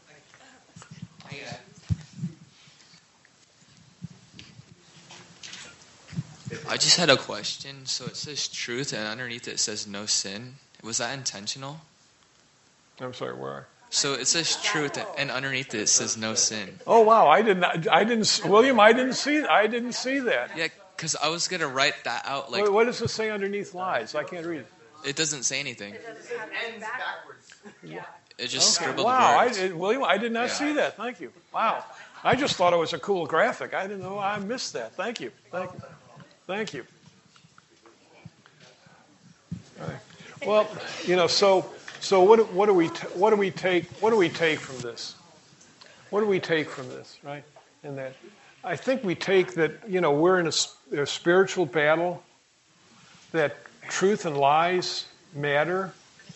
I just had a question. So it says truth, and underneath it says no sin. Was that intentional? I'm sorry, where are? So it says truth, and underneath it says no sin. Oh wow, I did not. I didn't. William, I didn't see. I didn't see that. Yeah, because I was gonna write that out. Like, Wait, what does it say underneath lies? I can't read it. it doesn't say anything. It ends backwards. Yeah. It just Okay. scribbled Wow, I, words. did- William, I did not Yeah. see that. Thank you. Wow, I just thought it was a cool graphic. I didn't know. I missed that. Thank you. Thank you. Thank you. All right. Well, you know, so so what what do we t- what do we take what do we take from this? What do we take from this, right? In that, I think we take that, you know, we're in a, a spiritual battle, that truth and lies matter,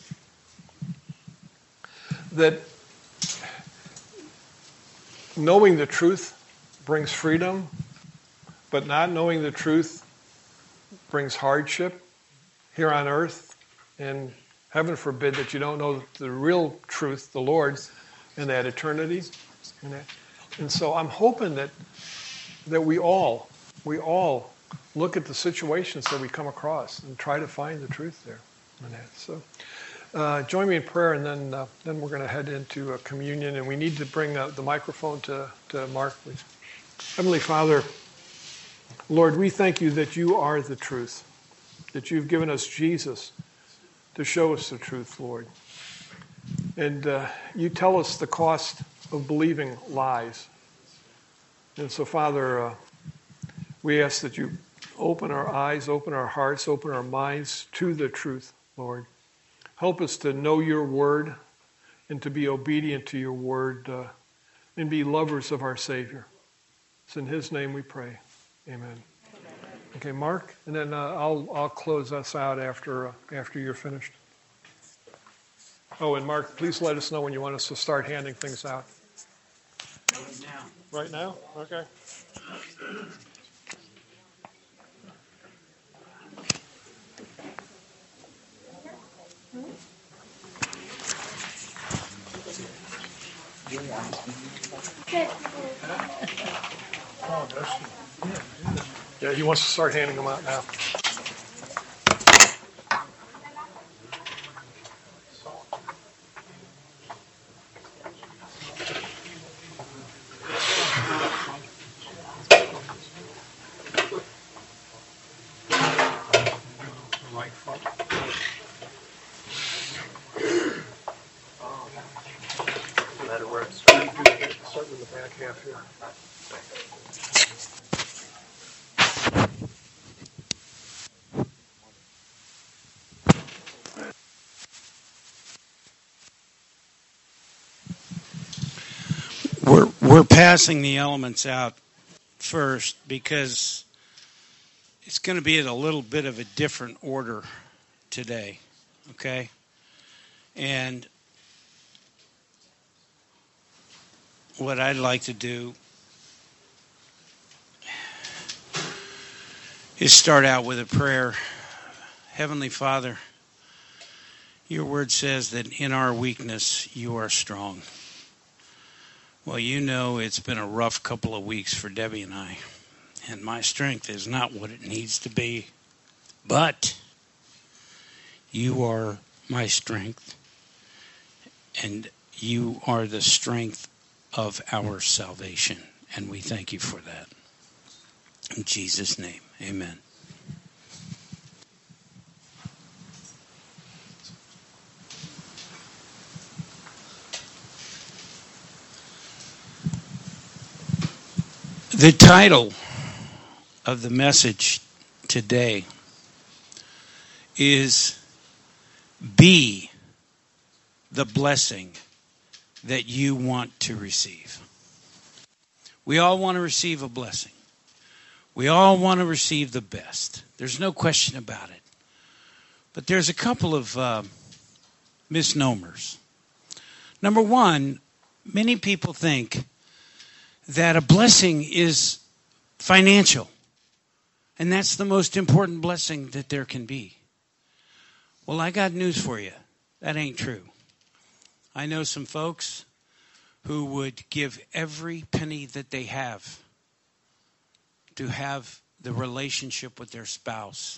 that knowing the truth brings freedom, but not knowing the truth brings hardship here on earth, and heaven forbid that you don't know the real truth, the Lord, in that eternity. And, that, and so I'm hoping that that we all, we all look at the situations that we come across and try to find the truth there. In that. So uh, join me in prayer, and then uh, then we're going to head into a communion, and we need to bring uh, the microphone to, to Mark, please. Heavenly Father, Lord, we thank you that you are the truth, that you've given us Jesus to show us the truth, Lord. And uh, you tell us the cost of believing lies. And so, Father, uh, we ask that you open our eyes, open our hearts, open our minds to the truth, Lord. Help us to know your word and to be obedient to your word uh, and be lovers of our Savior. It's in his name we pray. Amen. Okay, Mark, and then uh, I'll I'll close us out after uh, after you're finished. Oh, and Mark, please let us know when you want us to start handing things out. Right now. Right now? Okay. Yeah, he wants to start handing them out now. Start with the back half here. We're we're passing the elements out first because it's going to be in a little bit of a different order today, okay? And what I'd like to do is start out with a prayer. Heavenly Father, your word says that in our weakness you are strong. Well, you know it's been a rough couple of weeks for Debbie and I, and my strength is not what it needs to be. But you are my strength, and you are the strength of our salvation, and we thank you for that. In Jesus' name, amen. The title of the message today is Be the Blessing That You Want to Receive. We all want to receive a blessing. We all want to receive the best. There's no question about it. But there's a couple of uh, misnomers. Number one, many people think that a blessing is financial. And that's the most important blessing that there can be. Well, I got news for you. That ain't true. I know some folks who would give every penny that they have to have the relationship with their spouse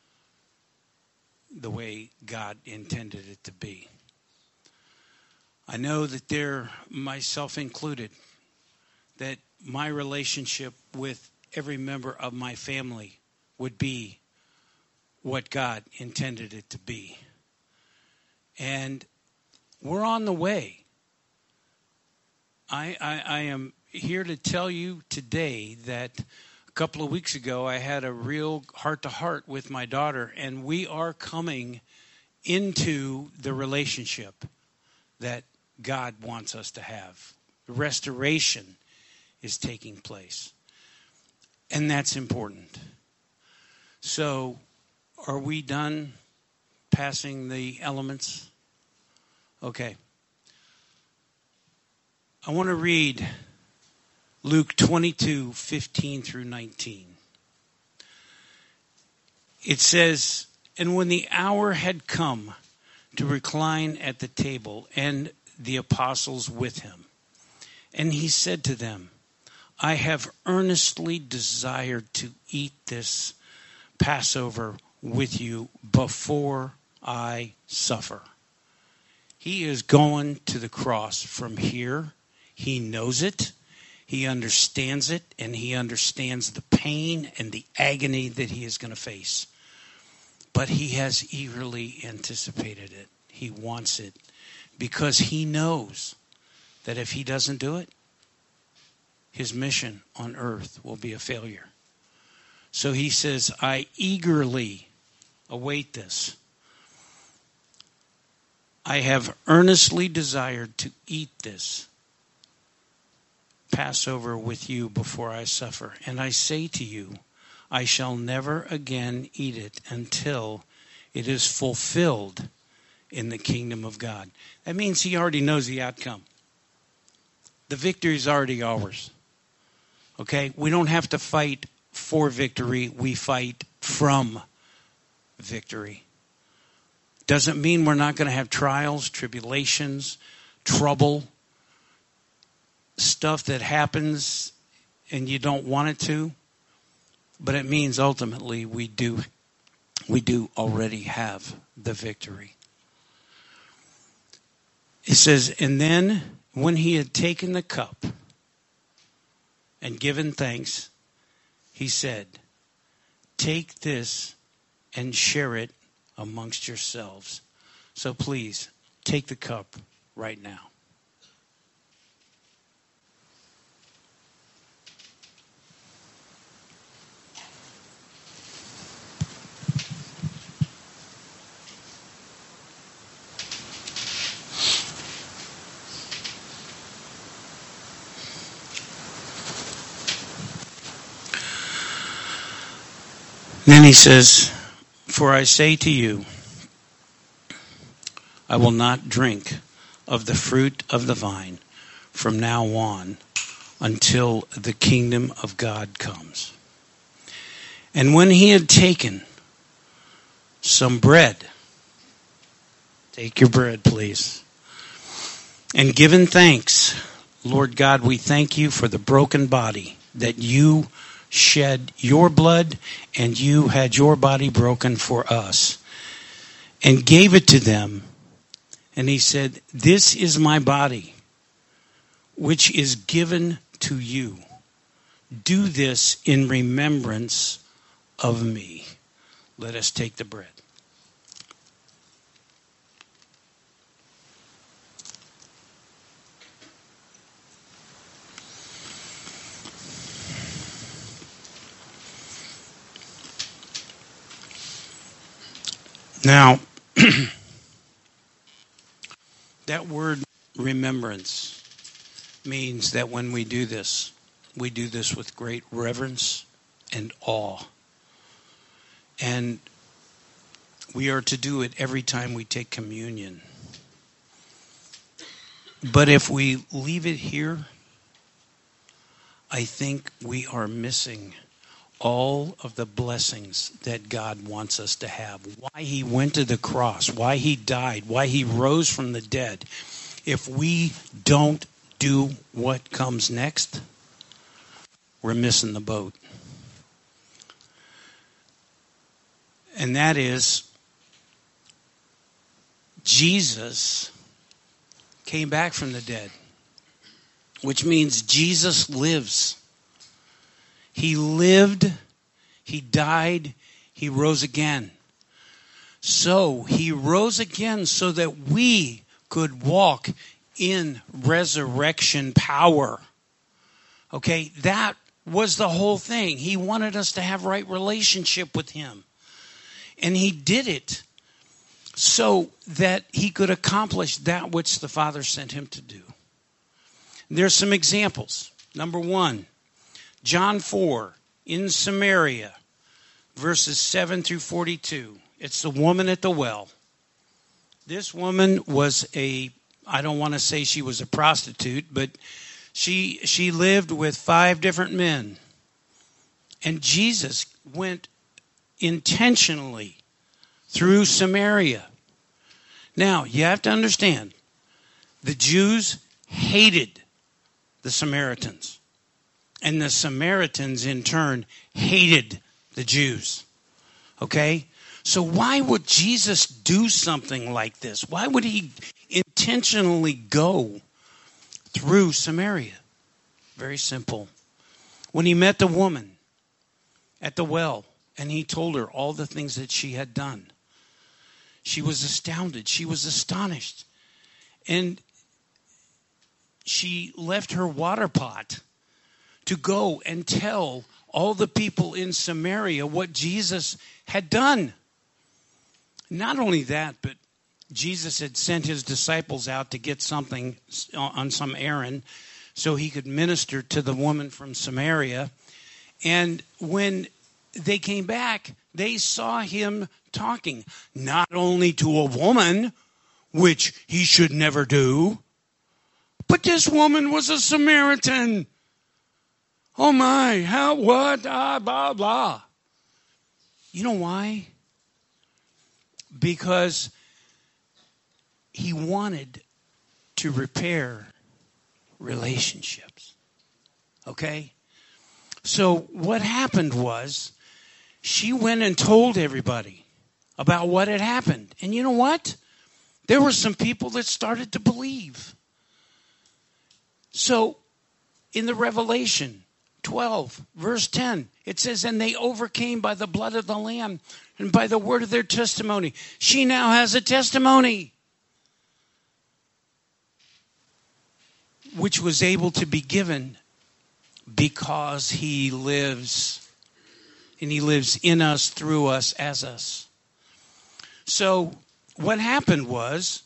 the way God intended it to be. I know that there, myself included, that my relationship with every member of my family would be what God intended it to be. And we're on the way. I, I, I am here to tell you today that a couple of weeks ago I had a real heart-to-heart with my daughter, and we are coming into the relationship that God wants us to have. Restoration is taking place. And that's important. So, are we done passing the elements? Okay. I want to read Luke twenty-two, fifteen through nineteen. It says, "And when the hour had come to recline at the table, and the apostles with him, and he said to them, I have earnestly desired to eat this Passover with you before I suffer." He is going to the cross from here. He knows it. He understands it. And he understands the pain and the agony that he is going to face. But he has eagerly anticipated it. He wants it because he knows that if he doesn't do it, his mission on earth will be a failure. So he says, I eagerly await this. I have earnestly desired to eat this Passover with you before I suffer. And I say to you, I shall never again eat it until it is fulfilled in the kingdom of God. That means he already knows the outcome. The victory is already ours. Okay? We don't have to fight for victory. We fight from victory. Doesn't mean we're not going to have trials, tribulations, trouble, stuff that happens and you don't want it to. But it means ultimately we do, we do already have the victory. It says, and then when he had taken the cup and given thanks, he said, take this and share it amongst yourselves. So please, take the cup right now. Then he says, for I say to you, I will not drink of the fruit of the vine from now on until the kingdom of God comes. And when he had taken some bread, take your bread, please, and given thanks, Lord God, we thank you for the broken body that you shed your blood and you had your body broken for us, and gave it to them. And he said, this is my body, which is given to you. Do this in remembrance of me. Let us take the bread. Now, that word remembrance means that when we do this, we do this with great reverence and awe. And we are to do it every time we take communion. But if we leave it here, I think we are missing all of the blessings that God wants us to have. Why he went to the cross, why he died, why he rose from the dead. If we don't do what comes next, we're missing the boat. And that is, Jesus came back from the dead, which means Jesus lives. He lived, he died, he rose again. So he rose again so that we could walk in resurrection power. Okay, that was the whole thing. He wanted us to have right relationship with him. And he did it so that he could accomplish that which the Father sent him to do. There's some examples. Number one, John four, in Samaria, verses seven through forty-two. It's the woman at the well. This woman was a, I don't want to say she was a prostitute, but she she lived with five different men. And Jesus went intentionally through Samaria. Now, you have to understand, the Jews hated the Samaritans. And the Samaritans, in turn, hated the Jews. Okay? So why would Jesus do something like this? Why would he intentionally go through Samaria? Very simple. When he met the woman at the well, and he told her all the things that she had done, she was astounded. She was astonished. And she left her water pot to go and tell all the people in Samaria what Jesus had done. Not only that, but Jesus had sent his disciples out to get something on some errand so he could minister to the woman from Samaria. And when they came back, they saw him talking not only to a woman, which he should never do, but this woman was a Samaritan. Oh my, how, what, ah, blah, blah. You know why? Because he wanted to repair relationships. Okay? So what happened was, she went and told everybody about what had happened. And you know what? There were some people that started to believe. So in the Revelation twelve, verse ten, it says, and they overcame by the blood of the Lamb and by the word of their testimony. She now has a testimony which was able to be given because he lives. And he lives in us, through us, as us. So what happened was,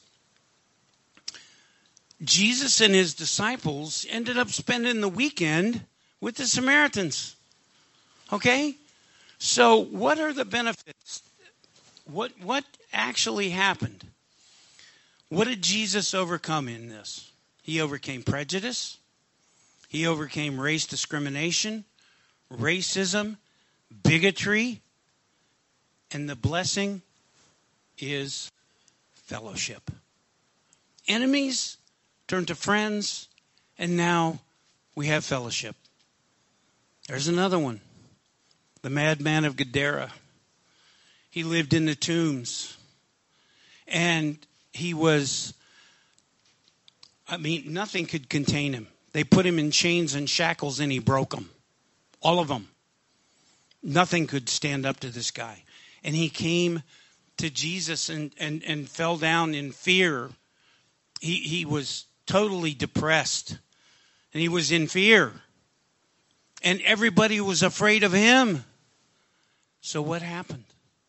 Jesus and his disciples ended up spending the weekend with the Samaritans. Okay? So what are the benefits? What, what actually happened? What did Jesus overcome in this? He overcame prejudice. He overcame race discrimination, racism, bigotry, and the blessing is fellowship. Enemies turn to friends, and now we have fellowship. There's another one. The madman of Gadara. He lived in the tombs. And he was, I mean, nothing could contain him. They put him in chains and shackles and he broke them. All of them. Nothing could stand up to this guy. And he came to Jesus and, and, and fell down in fear. He, he was totally depressed. And he was in fear. And everybody was afraid of him. So what happened?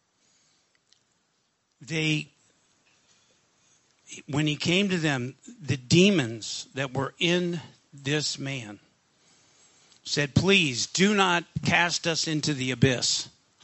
They, when he came to them, the demons that were in this man said, please do not cast us into the abyss.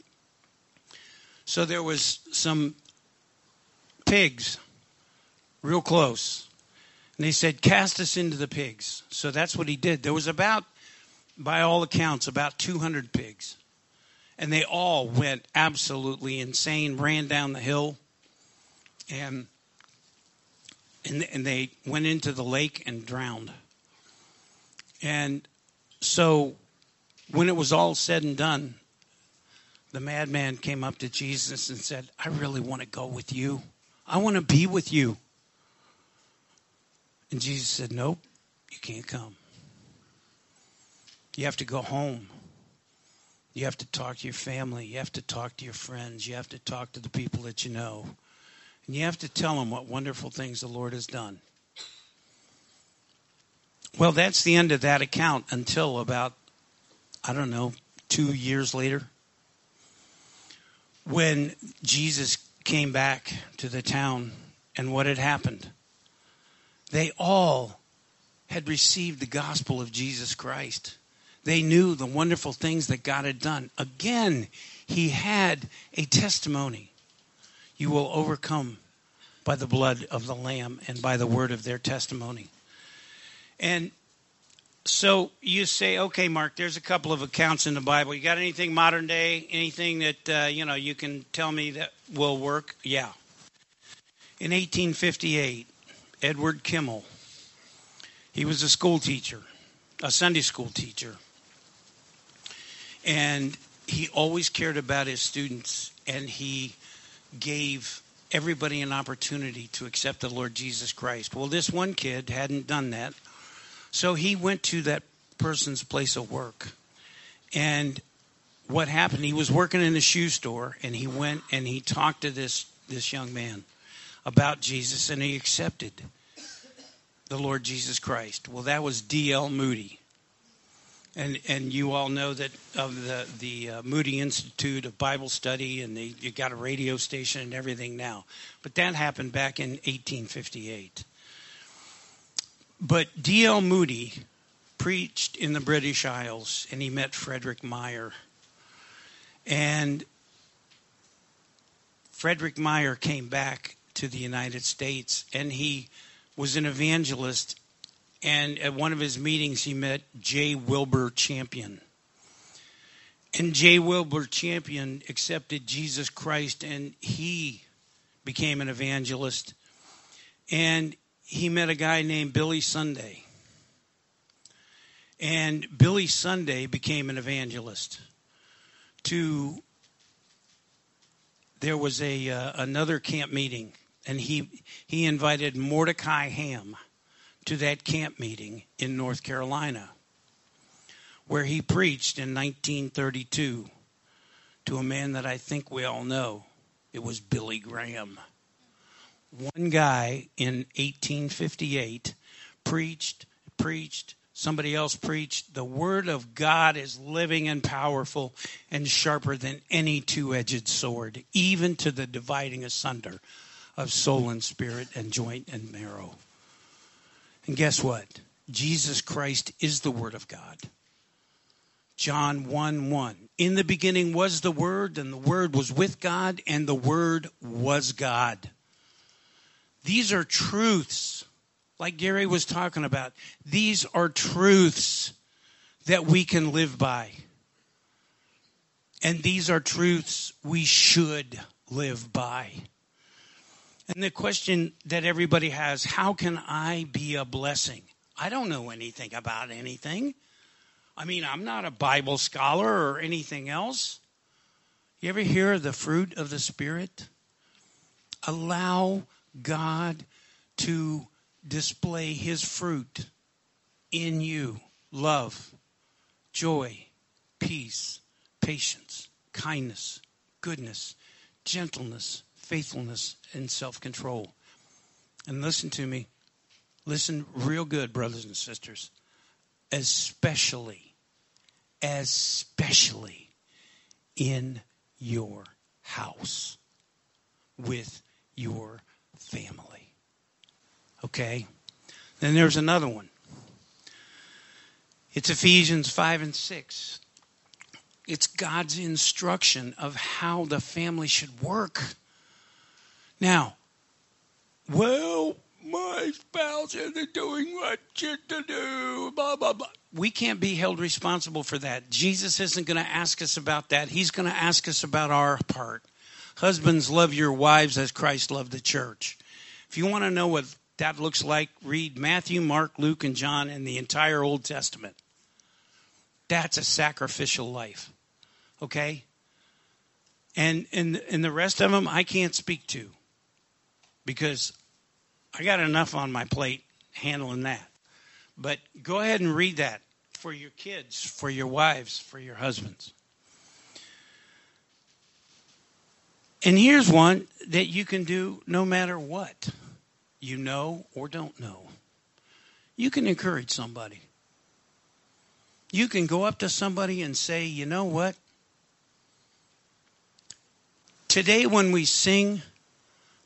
So there was some pigs real close. And they said, cast us into the pigs. So that's what he did. There was about, by all accounts, about two hundred pigs. And they all went absolutely insane, ran down the hill. And, and, and they went into the lake and drowned. And so when it was all said and done, the madman came up to Jesus and said, I really want to go with you. I want to be with you. And Jesus said, nope, you can't come. You have to go home. You have to talk to your family. You have to talk to your friends. You have to talk to the people that you know. And you have to tell them what wonderful things the Lord has done. Well, that's the end of that account until about, I don't know, two years later. When Jesus came back to the town, and what had happened? They all had received the gospel of Jesus Christ. They knew the wonderful things that God had done. Again, he had a testimony. You will overcome by the blood of the Lamb and by the word of their testimony. And so you say, okay, Mark, there's a couple of accounts in the Bible. You got anything modern day, anything that, uh, you know, you can tell me that will work? Yeah. In eighteen fifty-eight, Edward Kimmel, he was a school teacher, a Sunday school teacher. And he always cared about his students, and he gave everybody an opportunity to accept the Lord Jesus Christ. Well, this one kid hadn't done that. So he went to that person's place of work. And what happened, he was working in a shoe store, and he went and he talked to this, this young man about Jesus, and he accepted the Lord Jesus Christ. Well, that was D L Moody. And and you all know that of the, the uh, Moody Institute of Bible Study, and they, you got a radio station and everything now. But that happened back in eighteen fifty-eight. But D L Moody preached in the British Isles, and he met Frederick Meyer. And Frederick Meyer came back to the United States, and he was an evangelist. And at one of his meetings, he met J. Wilbur Champion. And J. Wilbur Champion accepted Jesus Christ, and he became an evangelist. And he met a guy named Billy Sunday. And Billy Sunday became an evangelist. To there was a uh, another camp meeting, and he he invited Mordecai Ham to that camp meeting in North Carolina, where he preached in nineteen thirty-two to a man that I think we all know. It was Billy Graham. One guy in eighteen fifty-eight preached, preached, somebody else preached. The word of God is living and powerful and sharper than any two-edged sword, even to the dividing asunder of soul and spirit and joint and marrow. And guess what? Jesus Christ is the Word of God. John one one. In the beginning was the Word, and the Word was with God, and the Word was God. These are truths, like Gary was talking about. These are truths that we can live by. And these are truths we should live by. And the question that everybody has, how can I be a blessing? I don't know anything about anything. I mean, I'm not a Bible scholar or anything else. You ever hear of the fruit of the Spirit? Allow God to display his fruit in you. Love, joy, peace, patience, kindness, goodness, gentleness, faithfulness, and self-control. And listen to me. Listen real good, brothers and sisters. Especially, especially in your house with your family. Okay? Then there's another one. It's Ephesians five and six. It's God's instruction of how the family should work. Now, well, my spouse isn't doing what she's to do, blah, blah, blah. We can't be held responsible for that. Jesus isn't going to ask us about that. He's going to ask us about our part. Husbands, love your wives as Christ loved the church. If you want to know what that looks like, read Matthew, Mark, Luke, and John and the entire Old Testament. That's a sacrificial life. Okay? And, and, and the rest of them I can't speak to, because I got enough on my plate handling that. But go ahead and read that for your kids, for your wives, for your husbands. And here's one that you can do no matter what you know or don't know. You can encourage somebody. You can go up to somebody and say, you know what? Today when we sing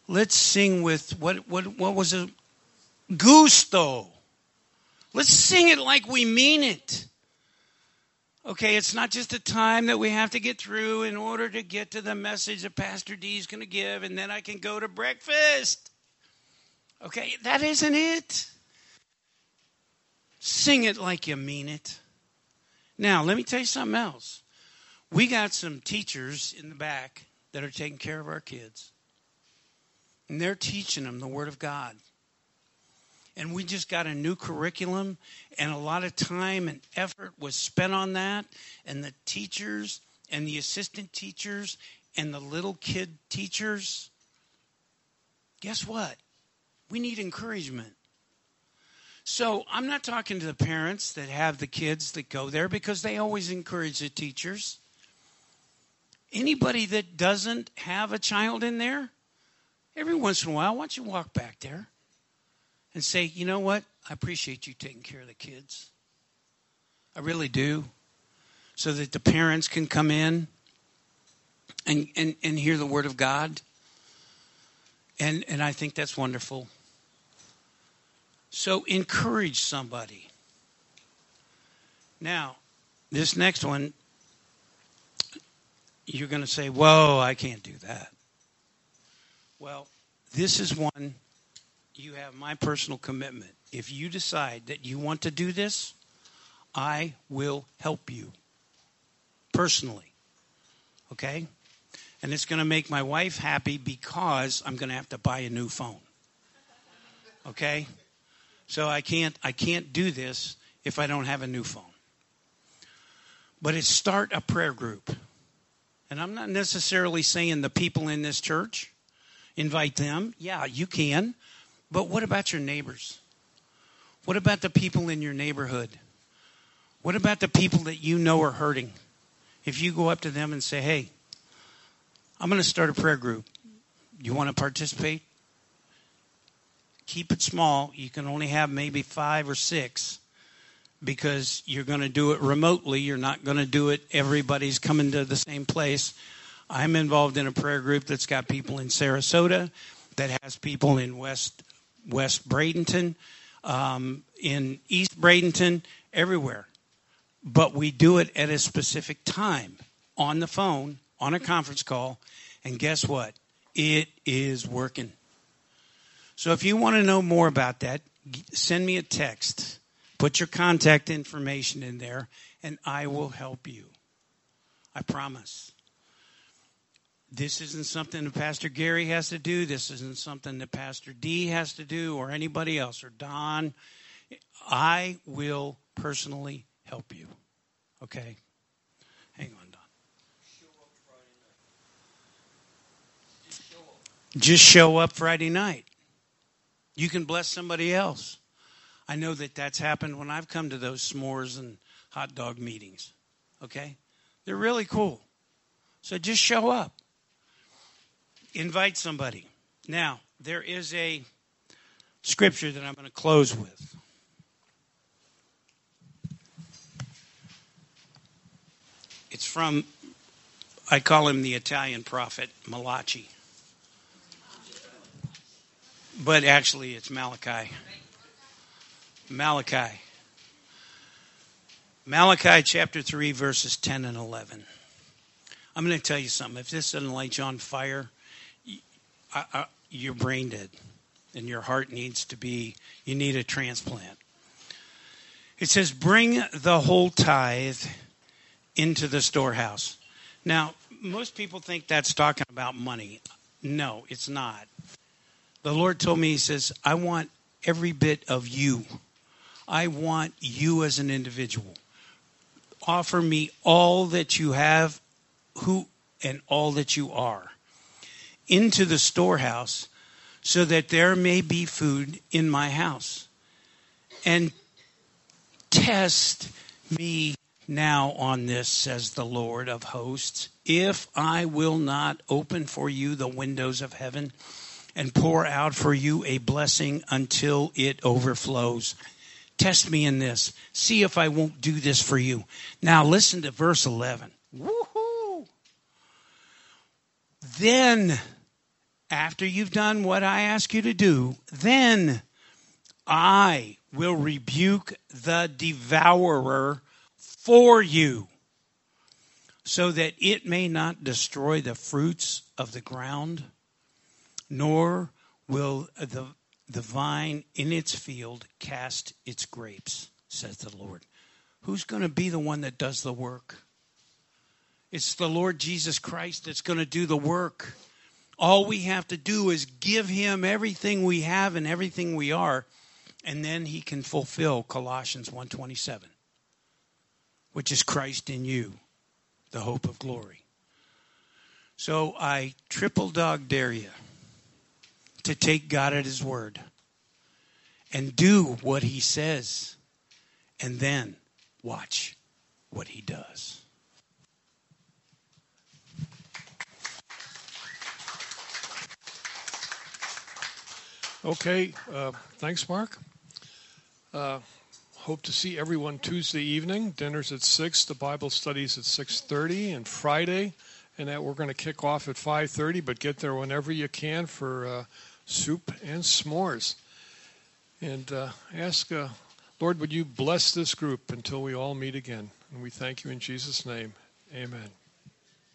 let's sing with, what, what, what was it? Gusto. Let's sing it like we mean it. Okay, it's not just a time that we have to get through in order to get to the message that Pastor D is going to give, and then I can go to breakfast. Okay, that isn't it. Sing it like you mean it. Now, let me tell you something else. We got some teachers in the back that are taking care of our kids. And they're teaching them the Word of God. And we just got a new curriculum, and a lot of time and effort was spent on that. And the teachers and the assistant teachers and the little kid teachers, guess what? We need encouragement. So I'm not talking to the parents that have the kids that go there, because they always encourage the teachers. Anybody that doesn't have a child in there, every once in a while, why don't you walk back there and say, you know what? I appreciate you taking care of the kids. I really do. So that the parents can come in and, and, and hear the Word of God. And, and I think that's wonderful. So encourage somebody. Now, this next one, you're going to say, whoa, I can't do that. Well, this is one, you have my personal commitment. If you decide that you want to do this, I will help you personally. Okay? And it's going to make my wife happy, because I'm going to have to buy a new phone. Okay? So I can't I can't do this if I don't have a new phone. But it's start a prayer group. And I'm not necessarily saying the people in this church, invite them. Yeah, you can. But what about your neighbors? What about the people in your neighborhood? What about the people that you know are hurting? If you go up to them and say, hey, I'm going to start a prayer group. You want to participate? Keep it small. You can only have maybe five or six, because you're going to do it remotely. You're not going to do it. Everybody's coming to the same place. I'm involved in a prayer group that's got people in Sarasota, that has people in West West Bradenton, um, in East Bradenton, everywhere. But we do it at a specific time, on the phone, on a conference call, and guess what? It is working. So if you want to know more about that, send me a text. Put your contact information in there, and I will help you. I promise. This isn't something that Pastor Gary has to do. This isn't something that Pastor D has to do, or anybody else, or Don. I will personally help you. Okay? Hang on, Don. Just show up Friday night. You can bless somebody else. I know that that's happened when I've come to those s'mores and hot dog meetings. Okay? They're really cool. So just show up. Invite somebody. Now, there is a scripture that I'm going to close with. It's from, I call him the Italian prophet, Malachi. But actually, it's Malachi. Malachi. Malachi chapter three, verses ten and eleven. I'm going to tell you something. If this doesn't light you on fire, I, I, you're brain dead. And your heart needs to be, you need a transplant. It says, bring the whole tithe into the storehouse. Now, most people think that's talking about money. No, it's not. The Lord told me, he says, I want every bit of you. I want you as an individual. Offer me all that you have, who and all that you are, into the storehouse, so that there may be food in my house. And test me now on this, says the Lord of hosts, if I will not open for you the windows of heaven and pour out for you a blessing until it overflows. Test me in this. See if I won't do this for you. Now listen to verse eleven. Woohoo! Then after you've done what I ask you to do, then I will rebuke the devourer for you, so that it may not destroy the fruits of the ground, nor will the, the vine in its field cast its grapes, says the Lord. Who's going to be the one that does the work? It's the Lord Jesus Christ that's going to do the work. All we have to do is give him everything we have and everything we are, and then he can fulfill Colossians one twenty-seven, which is Christ in you, the hope of glory. So I triple dog dare you to take God at his word and do what he says, and then watch what he does. Okay, uh, thanks, Mark. Uh, hope to see everyone Tuesday evening. Dinner's at six. The Bible study's at six thirty. And Friday, and that we're going to kick off at five thirty, but get there whenever you can for uh, soup and s'mores. And uh, ask, uh, Lord, would you bless this group until we all meet again? And we thank you in Jesus' name. Amen.